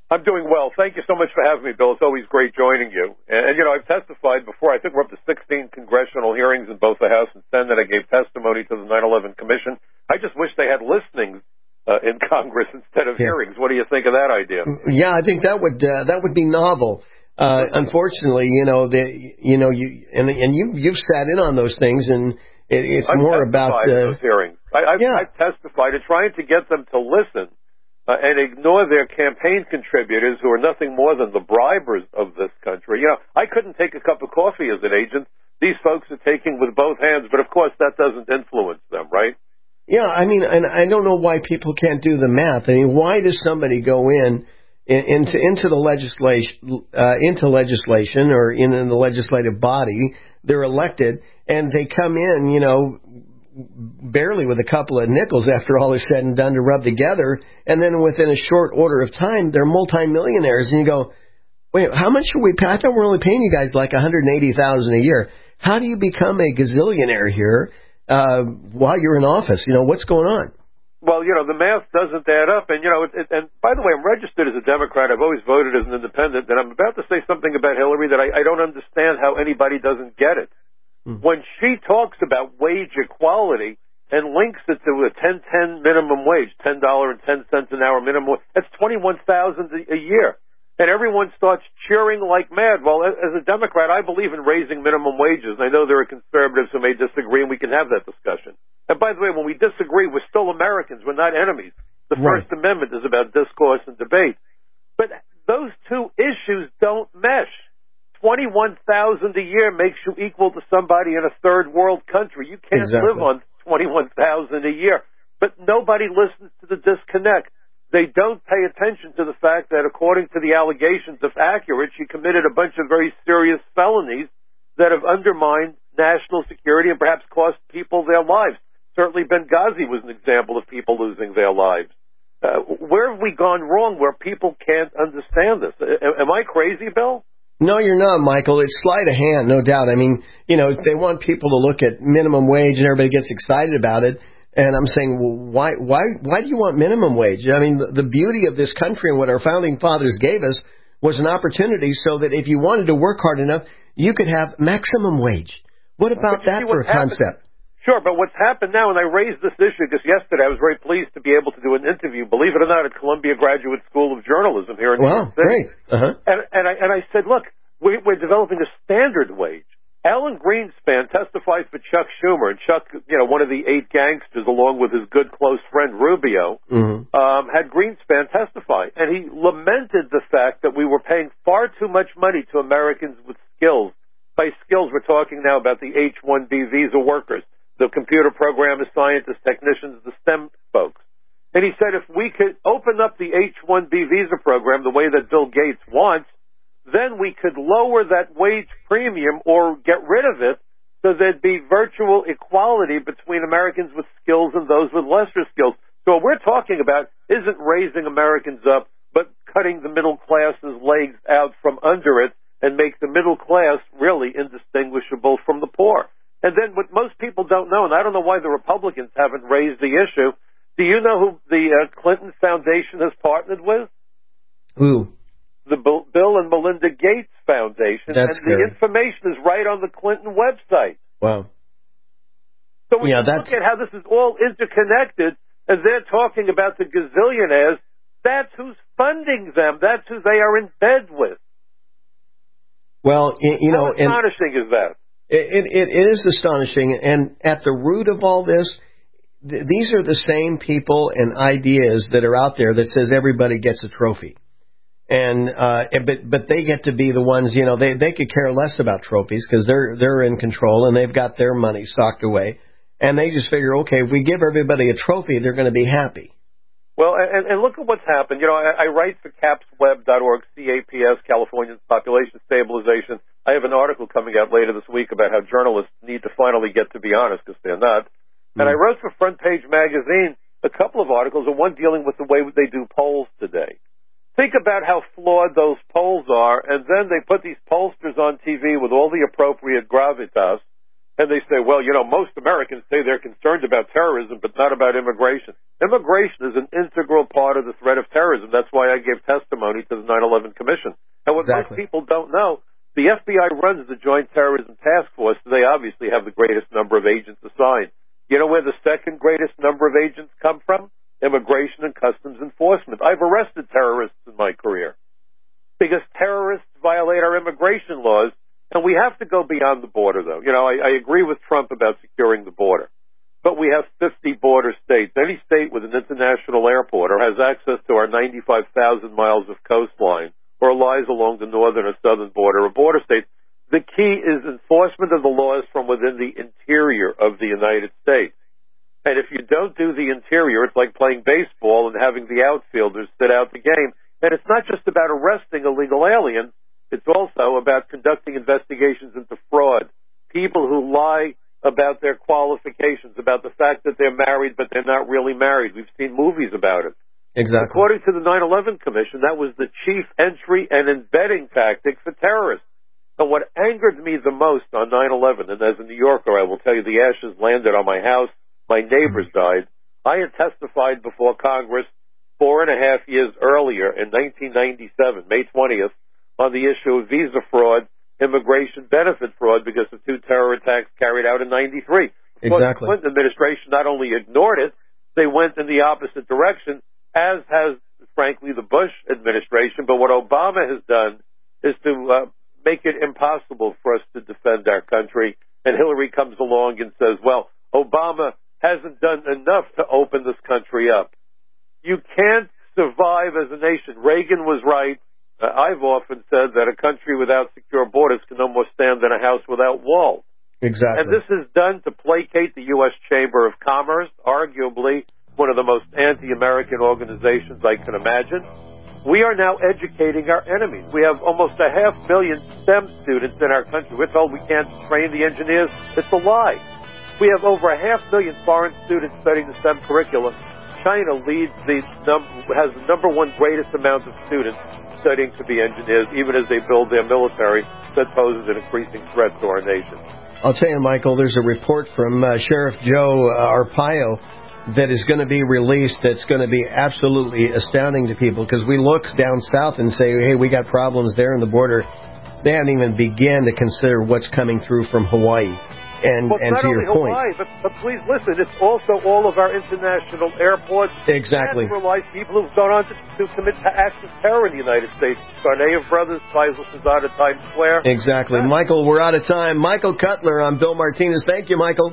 I'm doing well. Thank you so much for having me, Bill. It's always great joining you. And, and, you know, I've testified before. I think we're up to sixteen congressional hearings in both the House and Senate. I gave testimony to the nine eleven Commission. I just wish they had listenings uh, in Congress instead of yeah. hearings. What do you think of that idea? Yeah, I think that would uh, that would be novel. Uh, unfortunately, you know, the, you know, you and and you you've sat in on those things, and it, it's I've more about uh, those hearings. I, I've, yeah. I've testified and trying to get them to listen. Uh, and ignore their campaign contributors who are nothing more than the bribers of this country. You know, I couldn't take a cup of coffee as an agent. These folks are taking with both hands, but of course that doesn't influence them, right? Yeah, I mean, and I don't know why people can't do the math. I mean, why does somebody go in, in into into the legislation, uh, into legislation or in, in the legislative body? They're elected, and they come in, you know, barely with a couple of nickels after all is said and done to rub together, and then within a short order of time, they're multimillionaires. And you go, wait, how much are we paying? I thought we're only paying you guys like one hundred eighty thousand dollars a year. How do you become a gazillionaire here uh, while you're in office? You know, what's going on? Well, you know, the math doesn't add up. And, you know, it, it, and by the way, I'm registered as a Democrat. I've always voted as an independent. And I'm about to say something about Hillary that I, I don't understand how anybody doesn't get it. When she talks about wage equality and links it to a ten ten minimum wage, ten dollars and ten cents an hour minimum wage, that's twenty-one thousand dollars a year. And everyone starts cheering like mad. Well, as a Democrat, I believe in raising minimum wages. I know there are conservatives who may disagree, and we can have that discussion. And by the way, when we disagree, we're still Americans. We're not enemies. The right. First Amendment is about discourse and debate. But those two issues don't mesh. twenty-one thousand dollars a year makes you equal to somebody in a third world country. You can't exactly. live on twenty-one thousand dollars a year. But nobody listens to the disconnect. They don't pay attention to the fact that according to the allegations, if accurate, she committed a bunch of very serious felonies that have undermined national security and perhaps cost people their lives. Certainly Benghazi was an example of people losing their lives. Uh, where have we gone wrong where people can't understand this? Am I crazy, Bill? No, you're not, Michael. It's sleight of hand, no doubt. I mean, you know, they want people to look at minimum wage and everybody gets excited about it. And I'm saying, well, why, why, why do you want minimum wage? I mean, the, the beauty of this country and what our founding fathers gave us was an opportunity so that if you wanted to work hard enough, you could have maximum wage. What about that for a concept? Sure, but what's happened now, and I raised this issue because yesterday I was very pleased to be able to do an interview, believe it or not, at Columbia Graduate School of Journalism here in New wow, York City. Great. Uh-huh. And, and, I, and I said, look, we, we're developing a standard wage. Alan Greenspan testified for Chuck Schumer, and Chuck, you know, one of the eight gangsters, along with his good close friend Rubio, mm-hmm. um, had Greenspan testify. And he lamented the fact that we were paying far too much money to Americans with skills. By skills, we're talking now about the H one B visa workers, the computer programmers, scientists, technicians, the STEM folks. And he said if we could open up the H one B visa program the way that Bill Gates wants, then we could lower that wage premium or get rid of it so there'd be virtual equality between Americans with skills and those with lesser skills. So what we're talking about isn't raising Americans up, but cutting the middle class's legs out from under it and make the middle class really indistinguishable from the poor. And then what most people don't know, and I don't know why the Republicans haven't raised the issue, do you know who the uh, Clinton Foundation has partnered with? Who? The Bill and Melinda Gates Foundation. That's and scary. The information is right on the Clinton website. Wow. So when yeah, you that's... look at how this is all interconnected, and they're talking about the gazillionaires, that's who's funding them. That's who they are in bed with. Well, you know... How astonishing and is that? It, it, it is astonishing. And at the root of all this, th- these are the same people and ideas that are out there that says everybody gets a trophy. And uh, but but they get to be the ones, you know, they they could care less about trophies because they're they're in control and they've got their money socked away, and they just figure, okay, if we give everybody a trophy, they're going to be happy. Well, and, and look at what's happened. You know, I, I write for caps web dot org, C A P S, California's Population Stabilization. I have an article coming out later this week about how journalists need to finally get to be honest because they're not. Mm. And I wrote for Front Page Magazine a couple of articles, and one dealing with the way they do polls today. Think about how flawed those polls are, and then they put these pollsters on T V with all the appropriate gravitas, And they say, well, you know, most Americans say they're concerned about terrorism, but not about immigration. Immigration is an integral part of the threat of terrorism. That's why I gave testimony to the nine eleven Commission. And what Exactly. most people don't know, the F B I runs the Joint Terrorism Task Force, so they obviously have the greatest number of agents assigned. You know where the second greatest number of agents come from? Immigration and Customs Enforcement. I've arrested terrorists in my career because terrorists violate our immigration laws. And we have to go beyond the border, though. You know, I, I agree with Trump about securing the border. But we have fifty border states. Any state with an international airport or has access to our ninety-five thousand miles of coastline or lies along the northern or southern border or border states, the key is enforcement of the laws from within the interior of the United States. And if you don't do the interior, it's like playing baseball and having the outfielders sit out the game. And it's not just about arresting illegal aliens. It's also about conducting investigations into fraud, people who lie about their qualifications, about the fact that they're married but they're not really married. We've seen movies about it. Exactly. According to the nine eleven Commission, that was the chief entry and embedding tactic for terrorists. And what angered me the most on nine eleven, and as a New Yorker, I will tell you the ashes landed on my house, my neighbors died. I had testified before Congress four and a half years earlier in nineteen ninety-seven, May twentieth, on the issue of visa fraud, immigration benefit fraud because of two terror attacks carried out in ninety-three. Exactly. The Clinton administration not only ignored it, they went in the opposite direction, as has, frankly, the Bush administration. But what Obama has done is to uh, make it impossible for us to defend our country. And Hillary comes along and says, well, Obama hasn't done enough to open this country up. You can't survive as a nation. Reagan was right. Uh, I've often said that a country without secure borders can no more stand than a house without walls. Exactly. And this is done to placate the U S Chamber of Commerce, arguably one of the most anti-American organizations I can imagine. We are now educating our enemies. We have almost a half million STEM students in our country. We're told we can't train the engineers. It's a lie. We have over a half million foreign students studying the STEM curriculum. China leads the num- has the number one greatest amount of students studying to be engineers, even as they build their military that poses an increasing threat to our nation. I'll tell you, Michael, there's a report from uh, Sheriff Joe uh, Arpaio that is going to be released that's going to be absolutely astounding to people, because we look down south and say, hey, we got problems there in the border. They haven't even began to consider what's coming through from Hawaii. And, well, and not to only your point, Hawaii, but, but please listen, it's also all of our international airports. Exactly. Naturalized people who've gone on to, to commit acts of terror in the United States. Tsarnaev Brothers, Faisal Shahzad at Times Square. Exactly. Yeah. Michael, we're out of time. Michael Cutler, I'm Bill Martinez. Thank you, Michael.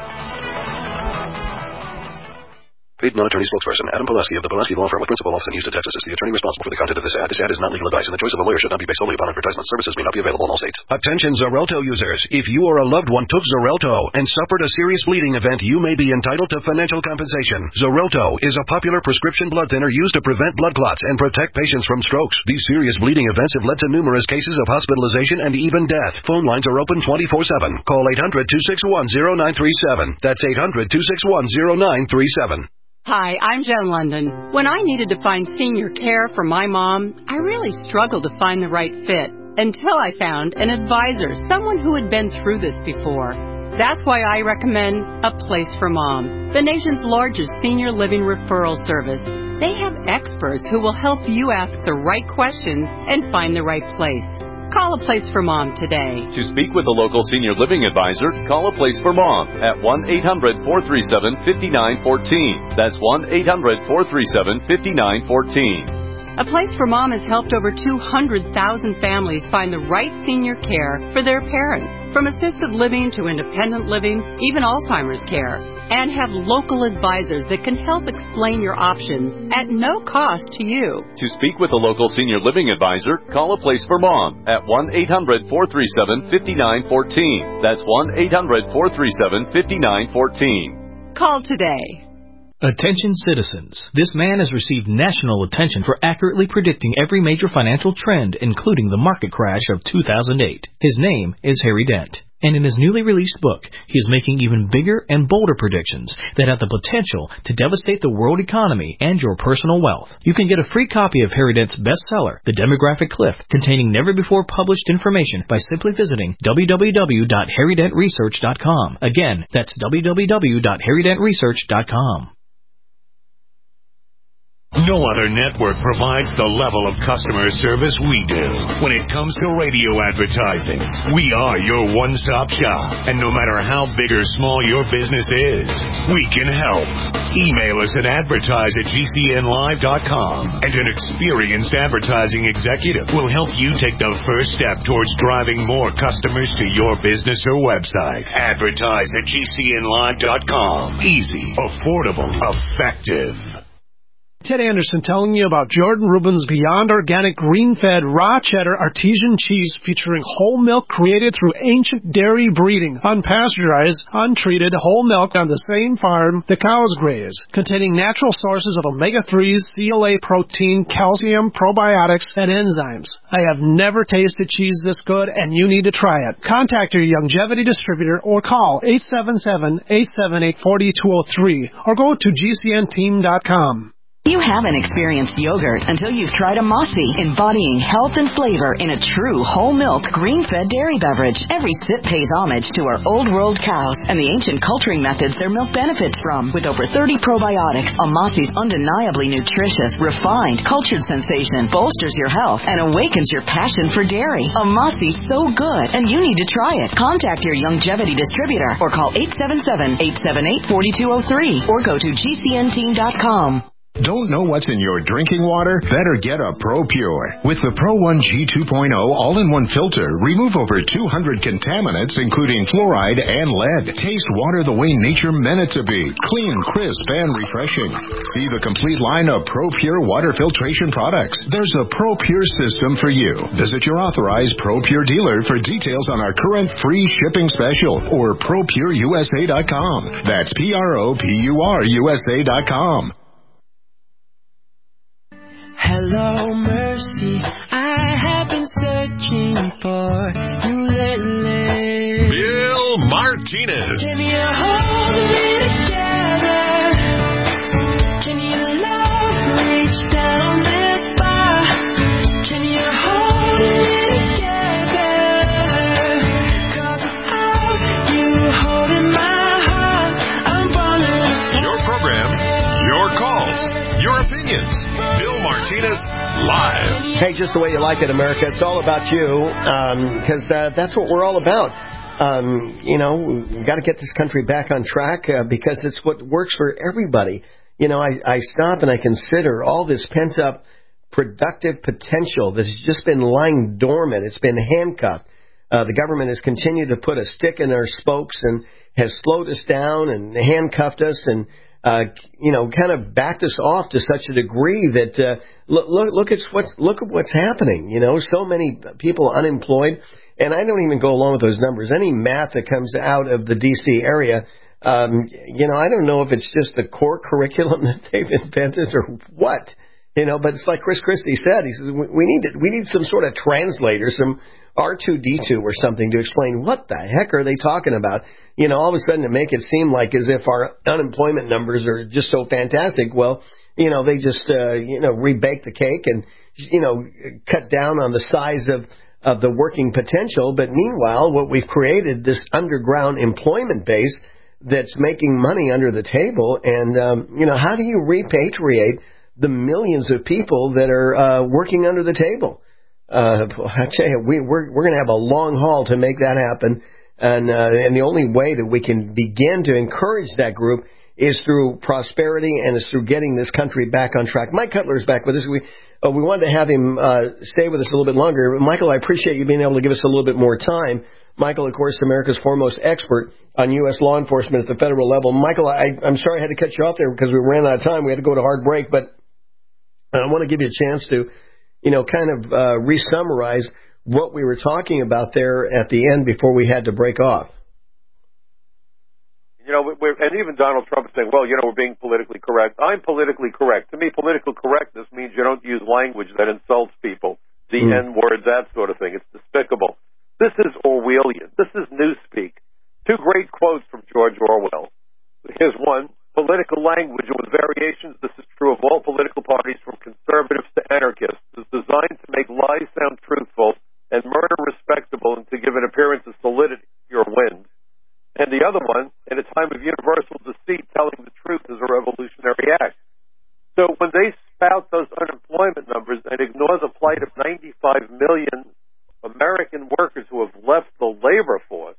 Paid non-attorney spokesperson Adam Pulaski of the Pulaski Law Firm with principal office in Houston, Texas, is the attorney responsible for the content of this ad. This ad is not legal advice, and the choice of a lawyer should not be based solely upon advertisement. Services may not be available in all states. Attention Xarelto users. If you or a loved one took Xarelto and suffered a serious bleeding event, you may be entitled to financial compensation. Xarelto is a popular prescription blood thinner used to prevent blood clots and protect patients from strokes. These serious bleeding events have led to numerous cases of hospitalization and even death. Phone lines are open twenty-four seven. Call eight hundred, two six one, zero nine three seven. That's eight hundred, two six one, zero nine three seven. Hi, I'm Jen London. When I needed to find senior care for my mom, I really struggled to find the right fit until I found an advisor, someone who had been through this before. That's why I recommend A Place for Mom, the nation's largest senior living referral service. They have experts who will help you ask the right questions and find the right place. Call A Place for Mom today. To speak with a local senior living advisor, call A Place for Mom at one eight hundred, four three seven, five nine one four. That's one eight hundred, four three seven, five nine one four. A Place for Mom has helped over two hundred thousand families find the right senior care for their parents, from assisted living to independent living, even Alzheimer's care, and have local advisors that can help explain your options at no cost to you. To speak with a local senior living advisor, call A Place for Mom at one eight hundred, four three seven, five nine one four. That's one eight hundred, four three seven, five nine one four. Call today. Attention citizens. This man has received national attention for accurately predicting every major financial trend, including the market crash of two thousand eight. His name is Harry Dent. And in his newly released book, he is making even bigger and bolder predictions that have the potential to devastate the world economy and your personal wealth. You can get a free copy of Harry Dent's bestseller, The Demographic Cliff, containing never-before-published information by simply visiting w w w dot harry dent research dot com. Again, that's w w w dot harry dent research dot com. No other network provides the level of customer service we do. When it comes to radio advertising, we are your one-stop shop. And no matter how big or small your business is, we can help. Email us at advertise at g c n live dot com, and an experienced advertising executive will help you take the first step towards driving more customers to your business or website. Advertise at g c n live dot com. Easy, affordable, effective. Ted Anderson telling you about Jordan Rubin's Beyond Organic Green-Fed Raw Cheddar Artesian Cheese featuring whole milk created through ancient dairy breeding, unpasteurized, untreated whole milk on the same farm the cows graze, containing natural sources of omega threes, C L A protein, calcium, probiotics, and enzymes. I have never tasted cheese this good, and you need to try it. Contact your Youngevity distributor or call eight seven seven, eight seven eight, four two zero three or go to g c n team dot com. You haven't experienced yogurt until you've tried a Mossy, embodying health and flavor in a true whole milk, green-fed dairy beverage. Every sip pays homage to our old world cows and the ancient culturing methods their milk benefits from. With over thirty probiotics, a Mossy's undeniably nutritious, refined, cultured sensation bolsters your health and awakens your passion for dairy. A Mossy's so good, and you need to try it. Contact your Youngevity distributor or call eight seven seven, eight seven eight, four two zero three or go to g c n team dot com. Don't know what's in your drinking water? Better get a ProPure. With the Pro one G two point oh all-in-one filter, remove over two hundred contaminants, including fluoride and lead. Taste water the way nature meant it to be. Clean, crisp, and refreshing. See the complete line of ProPure water filtration products. There's a ProPure system for you. Visit your authorized ProPure dealer for details on our current free shipping special or pro pure u s a dot com. That's P R O P U R U S A dot com. Hello, Mercy. I have been searching for you lately. Bill Martinez. Can you hold me together? Can you love reach down this far? Can you hold me together? 'Cause without you holding my heart, I'm falling apart. Your program, your calls, your opinions. Bill Martinez live. Hey, just the way you like it, America. It's all about you, because um, uh, that's what we're all about. Um, you know, we've got to get this country back on track uh, because it's what works for everybody. You know, I, I stop and I consider all this pent-up productive potential that's just been lying dormant. It's been handcuffed. Uh, the government has continued to put a stick in our spokes and has slowed us down and handcuffed us and Uh, you know, kind of backed us off to such a degree that uh, look, look, look at what's look at what's happening. You know, so many people unemployed, and I don't even go along with those numbers. Any math that comes out of the D C area, um, you know, I don't know if it's just the core curriculum that they've invented or what. You know, but it's like Chris Christie said. He says we need to, we need some sort of translator, some R two D two or something to explain what the heck are they talking about. You know, all of a sudden to make it seem like as if our unemployment numbers are just so fantastic. Well, you know, they just, uh, you know, rebake the cake and, you know, cut down on the size of, of the working potential. But meanwhile, what we've created, this underground employment base that's making money under the table. And, um, you know, how do you repatriate the millions of people that are uh, working under the table? Uh, I tell you, we, we're, we're going to have a long haul to make that happen. And, uh, and the only way that we can begin to encourage that group is through prosperity and is through getting this country back on track. Mike Cutler is back with us. We, uh, we wanted to have him uh, stay with us a little bit longer. Michael, I appreciate you being able to give us a little bit more time. Michael, of course, America's foremost expert on U S law enforcement at the federal level. Michael, I, I'm sorry I had to cut you off there because we ran out of time. We had to go to hard break, but I want to give you a chance to, you know, kind of uh, re-summarize what we were talking about there at the end before we had to break off. You know, we're, and even Donald Trump is saying, well, you know, we're being politically correct. I'm politically correct. To me, political correctness means you don't use language that insults people, the mm. N-word, that sort of thing. It's despicable. This is Orwellian. This is newspeak. language, and with variations, this is true of all political parties from conservatives to anarchists, is designed to make lies sound truthful and murder respectable and to give an appearance of solidity or wind. And the other one, in a time of universal deceit, telling the truth is a revolutionary act. So when they spout those unemployment numbers and ignore the plight of ninety-five million American workers who have left the labor force,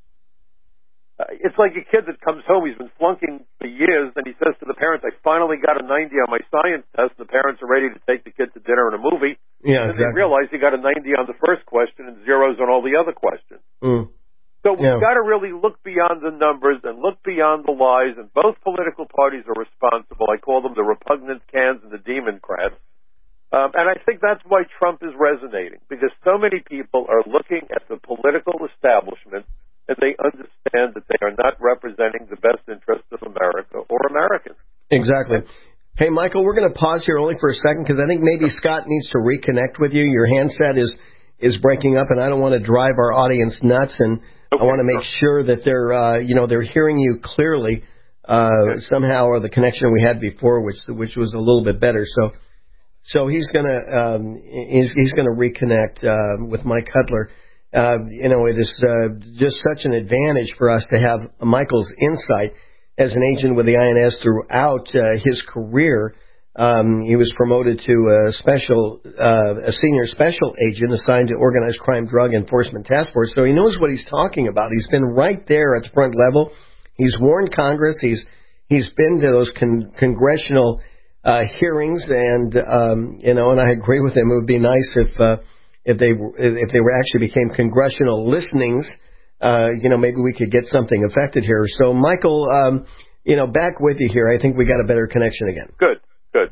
uh, it's like a kid that comes home, he's been flunking for years, and he says to the parents, I finally got a ninety on my science test, and the parents are ready to take the kid to dinner and a movie. Yeah, and exactly. they realize he got a ninety on the first question and zeros on all the other questions. Mm. So we've Yeah. got to really look beyond the numbers and look beyond the lies, and both political parties are responsible. I call them the repugnant cans and the Democrats. Um, and I think that's why Trump is resonating, because so many people are looking at the political establishment and they understand that they are not representing the best interests of America or Americans. Exactly. Hey, Michael, we're going to pause here only for a second because I think maybe Scott needs to reconnect with you. Your handset is is breaking up, and I don't want to drive our audience nuts, and okay, I want to make sure that they're uh, you know they're hearing you clearly uh, okay. somehow, or the connection we had before, which which was a little bit better. So so he's gonna um, he's he's gonna reconnect uh, with Mike Cutler. Uh, you know, it is uh, just such an advantage for us to have Michael's insight as an agent with the I N S throughout uh, his career. Um, he was promoted to a special, uh, a senior special agent assigned to Organized Crime Drug Enforcement Task Force. So he knows what he's talking about. He's been right there at the front level. He's warned Congress. He's he's been to those con- congressional uh, hearings, and um, you know, and I agree with him. It would be nice if uh, if they if they were actually became congressional listenings. Uh, you know, maybe we could get something affected here. So, Michael, um, you know, back with you here. I think we got a better connection again. Good. Good.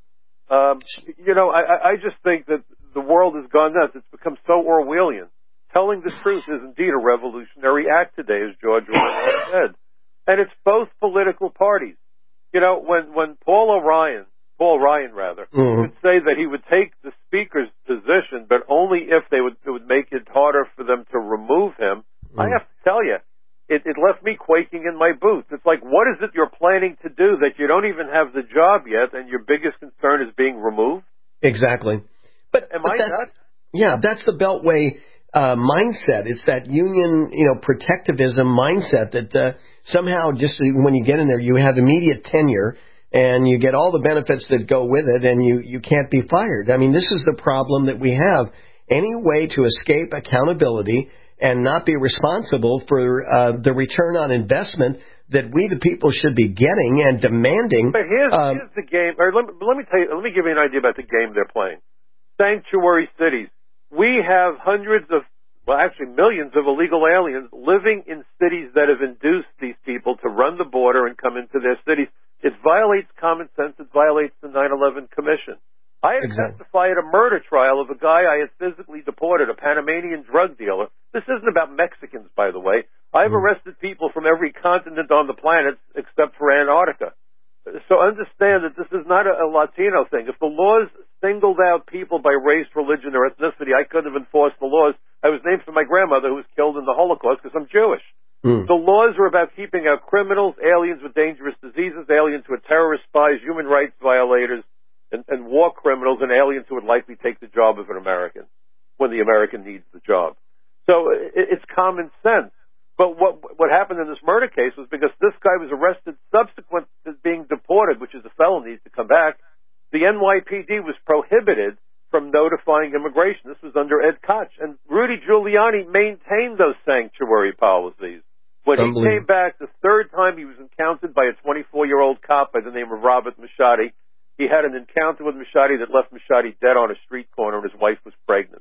Um, you know, I, I just think that the world has gone nuts. It's become so Orwellian. Telling the truth is indeed a revolutionary act today, as George Orwell said. And it's both political parties. You know, when, when Paul O'Ryan, Paul Ryan rather, mm-hmm. would say that he would take the speaker's position, but only if they would, it would make it harder for them to remove him, mm-hmm. I have to tell you, It, it left me quaking in my boots. It's like, what is it you're planning to do that you don't even have the job yet, and your biggest concern is being removed? Exactly. But, Am but I that's, nuts? Yeah, that's the Beltway uh, mindset. It's that union, you know, protectivism mindset that uh, somehow just when you get in there, you have immediate tenure, and you get all the benefits that go with it, and you, you can't be fired. I mean, this is the problem that we have. Any way to escape accountability and not be responsible for uh, the return on investment that we, the people, should be getting and demanding. But here's, um, here's the game. Or let, me, let me tell you. Let me give you an idea about the game they're playing. Sanctuary cities. We have hundreds of, well, actually millions of illegal aliens living in cities that have induced these people to run the border and come into their cities. It violates common sense. It violates the nine eleven Commission. I had exactly. testified at a murder trial of a guy I had physically deported, a Panamanian drug dealer. This isn't about Mexicans, by the way. I've mm. arrested people from every continent on the planet except for Antarctica. So understand that this is not a, a Latino thing. If the laws singled out people by race, religion, or ethnicity, I couldn't have enforced the laws. I was named for my grandmother who was killed in the Holocaust because I'm Jewish. Mm. The laws are about keeping out criminals, aliens with dangerous diseases, aliens who are terrorist spies, human rights violators, And, and war criminals and aliens who would likely take the job of an American when the American needs the job. So it, it's common sense. But what what happened in this murder case was because this guy was arrested subsequent to being deported, which is a felony to come back, the N Y P D was prohibited from notifying immigration. This was under Ed Koch. And Rudy Giuliani maintained those sanctuary policies. When he came back the third time, he was encountered by a twenty-four-year-old cop by the name of Robert Machadi. He had an encounter with Machadi that left Machadi dead on a street corner, and his wife was pregnant.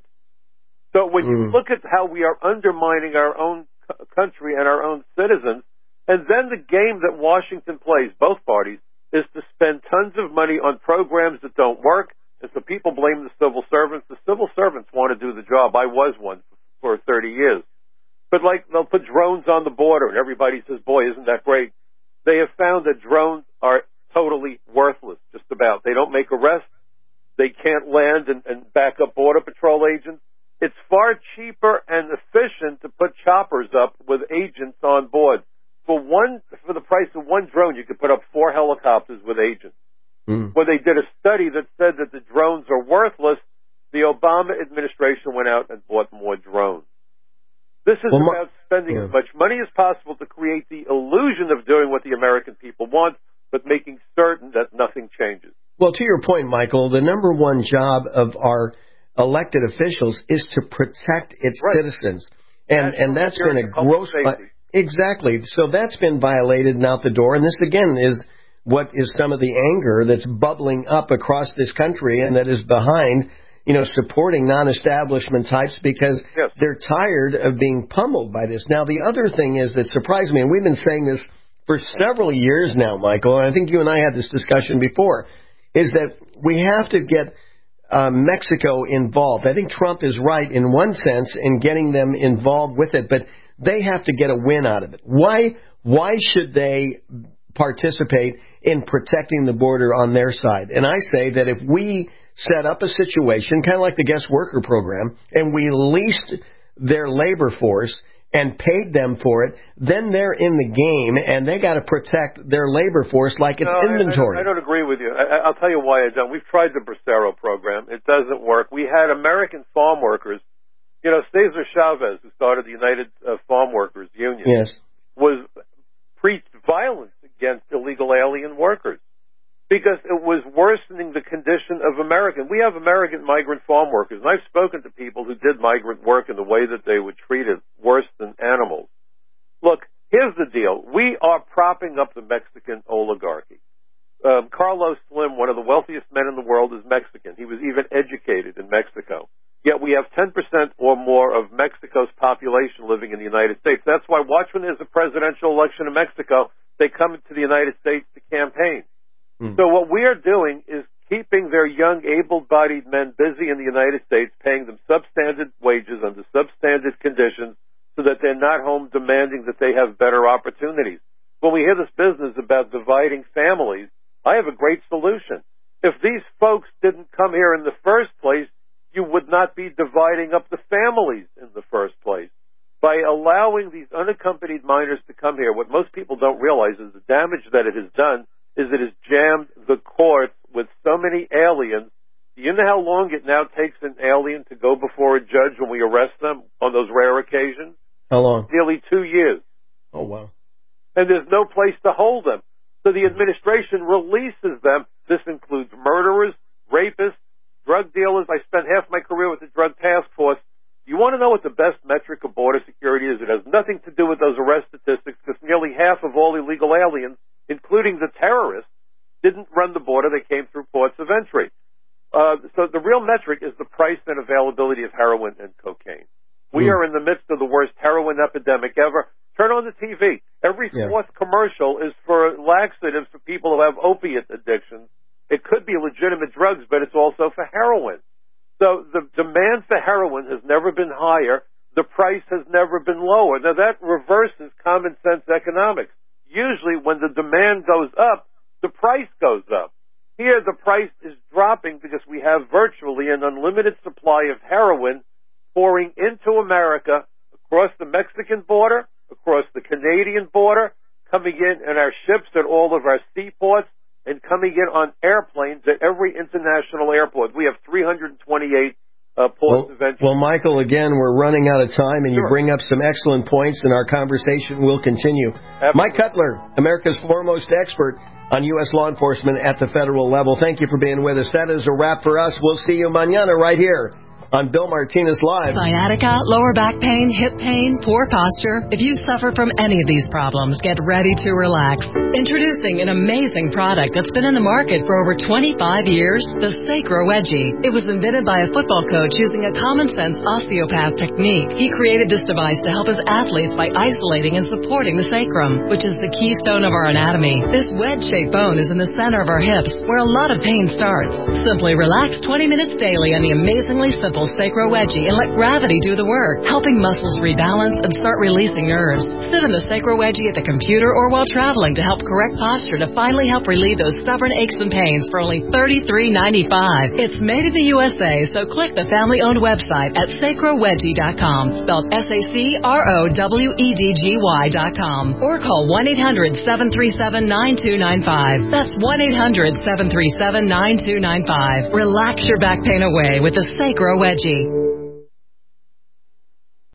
So when mm. you look at how we are undermining our own c- country and our own citizens, and then the game that Washington plays, both parties, is to spend tons of money on programs that don't work, and so people blame the civil servants. The civil servants want to do the job. I was one for thirty years. But like, they'll put drones on the border, and everybody says, boy, isn't that great? They have found that drones are totally worthless, just about. They don't make arrests. They can't land and, and back up Border Patrol agents. It's far cheaper and efficient to put choppers up with agents on board. for one, for the price of one drone, you could put up four helicopters with agents. Mm. When they did a study that said that the drones are worthless, the Obama administration went out and bought more drones. This is well, about spending yeah. as much money as possible to create the illusion of doing what the American people want, but making certain that nothing changes. Well, to your point, Michael, the number one job of our elected officials is to protect its right. citizens. And National and that's been a gross... safety. Exactly. So that's been violated and out the door. And this, again, is what is some of the anger that's bubbling up across this country and that is behind, you know, supporting non-establishment types because yes. they're tired of being pummeled by this. Now, the other thing is that surprised me, and we've been saying this for several years now, Michael, and I think you and I had this discussion before, is that we have to get uh, Mexico involved. I think Trump is right in one sense in getting them involved with it, but they have to get a win out of it. Why, why should they participate in protecting the border on their side? And I say that if we set up a situation, kind of like the guest worker program, and we leased their labor force and paid them for it, then they're in the game, and they got to protect their labor force like it's no, inventory. I, I, don't, I don't agree with you. I, I'll tell you why I don't. We've tried the Bracero program. It doesn't work. We had American farm workers. You know, Cesar Chavez, who started the United uh, Farm Workers Union, yes. was preached violence against illegal alien workers because it was worsening the condition of American. We have American migrant farm workers, and I've spoken to people who did migrant work in the way that they were treated worse than animals. Look, here's the deal. We are propping up the Mexican oligarchy. Um, Carlos Slim, one of the wealthiest men in the world, is Mexican. He was even educated in Mexico. Yet we have ten percent or more of Mexico's population living in the United States. That's why watch when there's a presidential election in Mexico, they come to the United States to campaign. Mm. So what we are doing is keeping their young, able-bodied men busy in the United States, paying them substandard wages under substandard conditions so that they're not home demanding that they have better opportunities. When we hear this business about dividing families, I have a great solution. If these folks didn't come here in the first place, you would not be dividing up the families in the first place. By allowing these unaccompanied minors to come here, what most people don't realize is the damage that it has done is it has jammed the courts with so many aliens. Do you know how long it now takes an alien to go before a judge when we arrest them on those rare occasions? How long? Nearly two years. Oh, wow. And there's no place to hold them. So the administration releases them. This includes murderers, rapists, drug dealers. I spent half my career with the Drug Task Force. You want to know what the best metric of border security is? It has nothing to do with those arrest statistics because nearly half of all illegal aliens, including the terrorists, didn't run the border. They came through ports of entry. Uh, so the real metric is the price and availability of heroin and cocaine. We mm. are in the midst of the worst heroin epidemic ever. Turn on the T V. Every yeah. fourth commercial is for laxatives for people who have opiate addictions. It could be legitimate drugs, but it's also for heroin. So the demand for heroin has never been higher. The price has never been lower. Now, that reverses common sense economics. Usually when the demand goes up, the price goes up. Here, the price is dropping because we have virtually an unlimited supply of heroin pouring into America across the Mexican border, across the Canadian border, coming in in our ships at all of our seaports, and coming in on airplanes at every international airport. We have three hundred twenty-eight uh, ports well, of entry. Well, Michael, again, we're running out of time, and sure. you bring up some excellent points, and our conversation will continue. Absolutely. Mike Cutler, America's foremost expert on U S law enforcement at the federal level. Thank you for being with us. That is a wrap for us. We'll see you mañana right here on Bill Martinez Live. Sciatica, lower back pain, hip pain, poor posture. If you suffer from any of these problems, get ready to relax. Introducing an amazing product that's been in the market for over twenty-five years, the Sacro Wedgie. It was invented by a football coach using a common-sense osteopath technique. He created this device to help his athletes by isolating and supporting the sacrum, which is the keystone of our anatomy. This wedge-shaped bone is in the center of our hips, where a lot of pain starts. Simply relax twenty minutes daily on the amazingly supple simple Sacro Wedgie and let gravity do the work, helping muscles rebalance and start releasing nerves. Sit in the Sacro Wedgie at the computer or while traveling to help correct posture to finally help relieve those stubborn aches and pains for only thirty-three ninety-five. It's made in the U S A, so click the family-owned website at sacro wedgie dot com, spelled S A C R O W E D G Y dot com, or call one eight hundred seven three seven nine two nine five. That's one eight hundred seven three seven nine two nine five. Relax your back pain away with the Sacro Wedgie.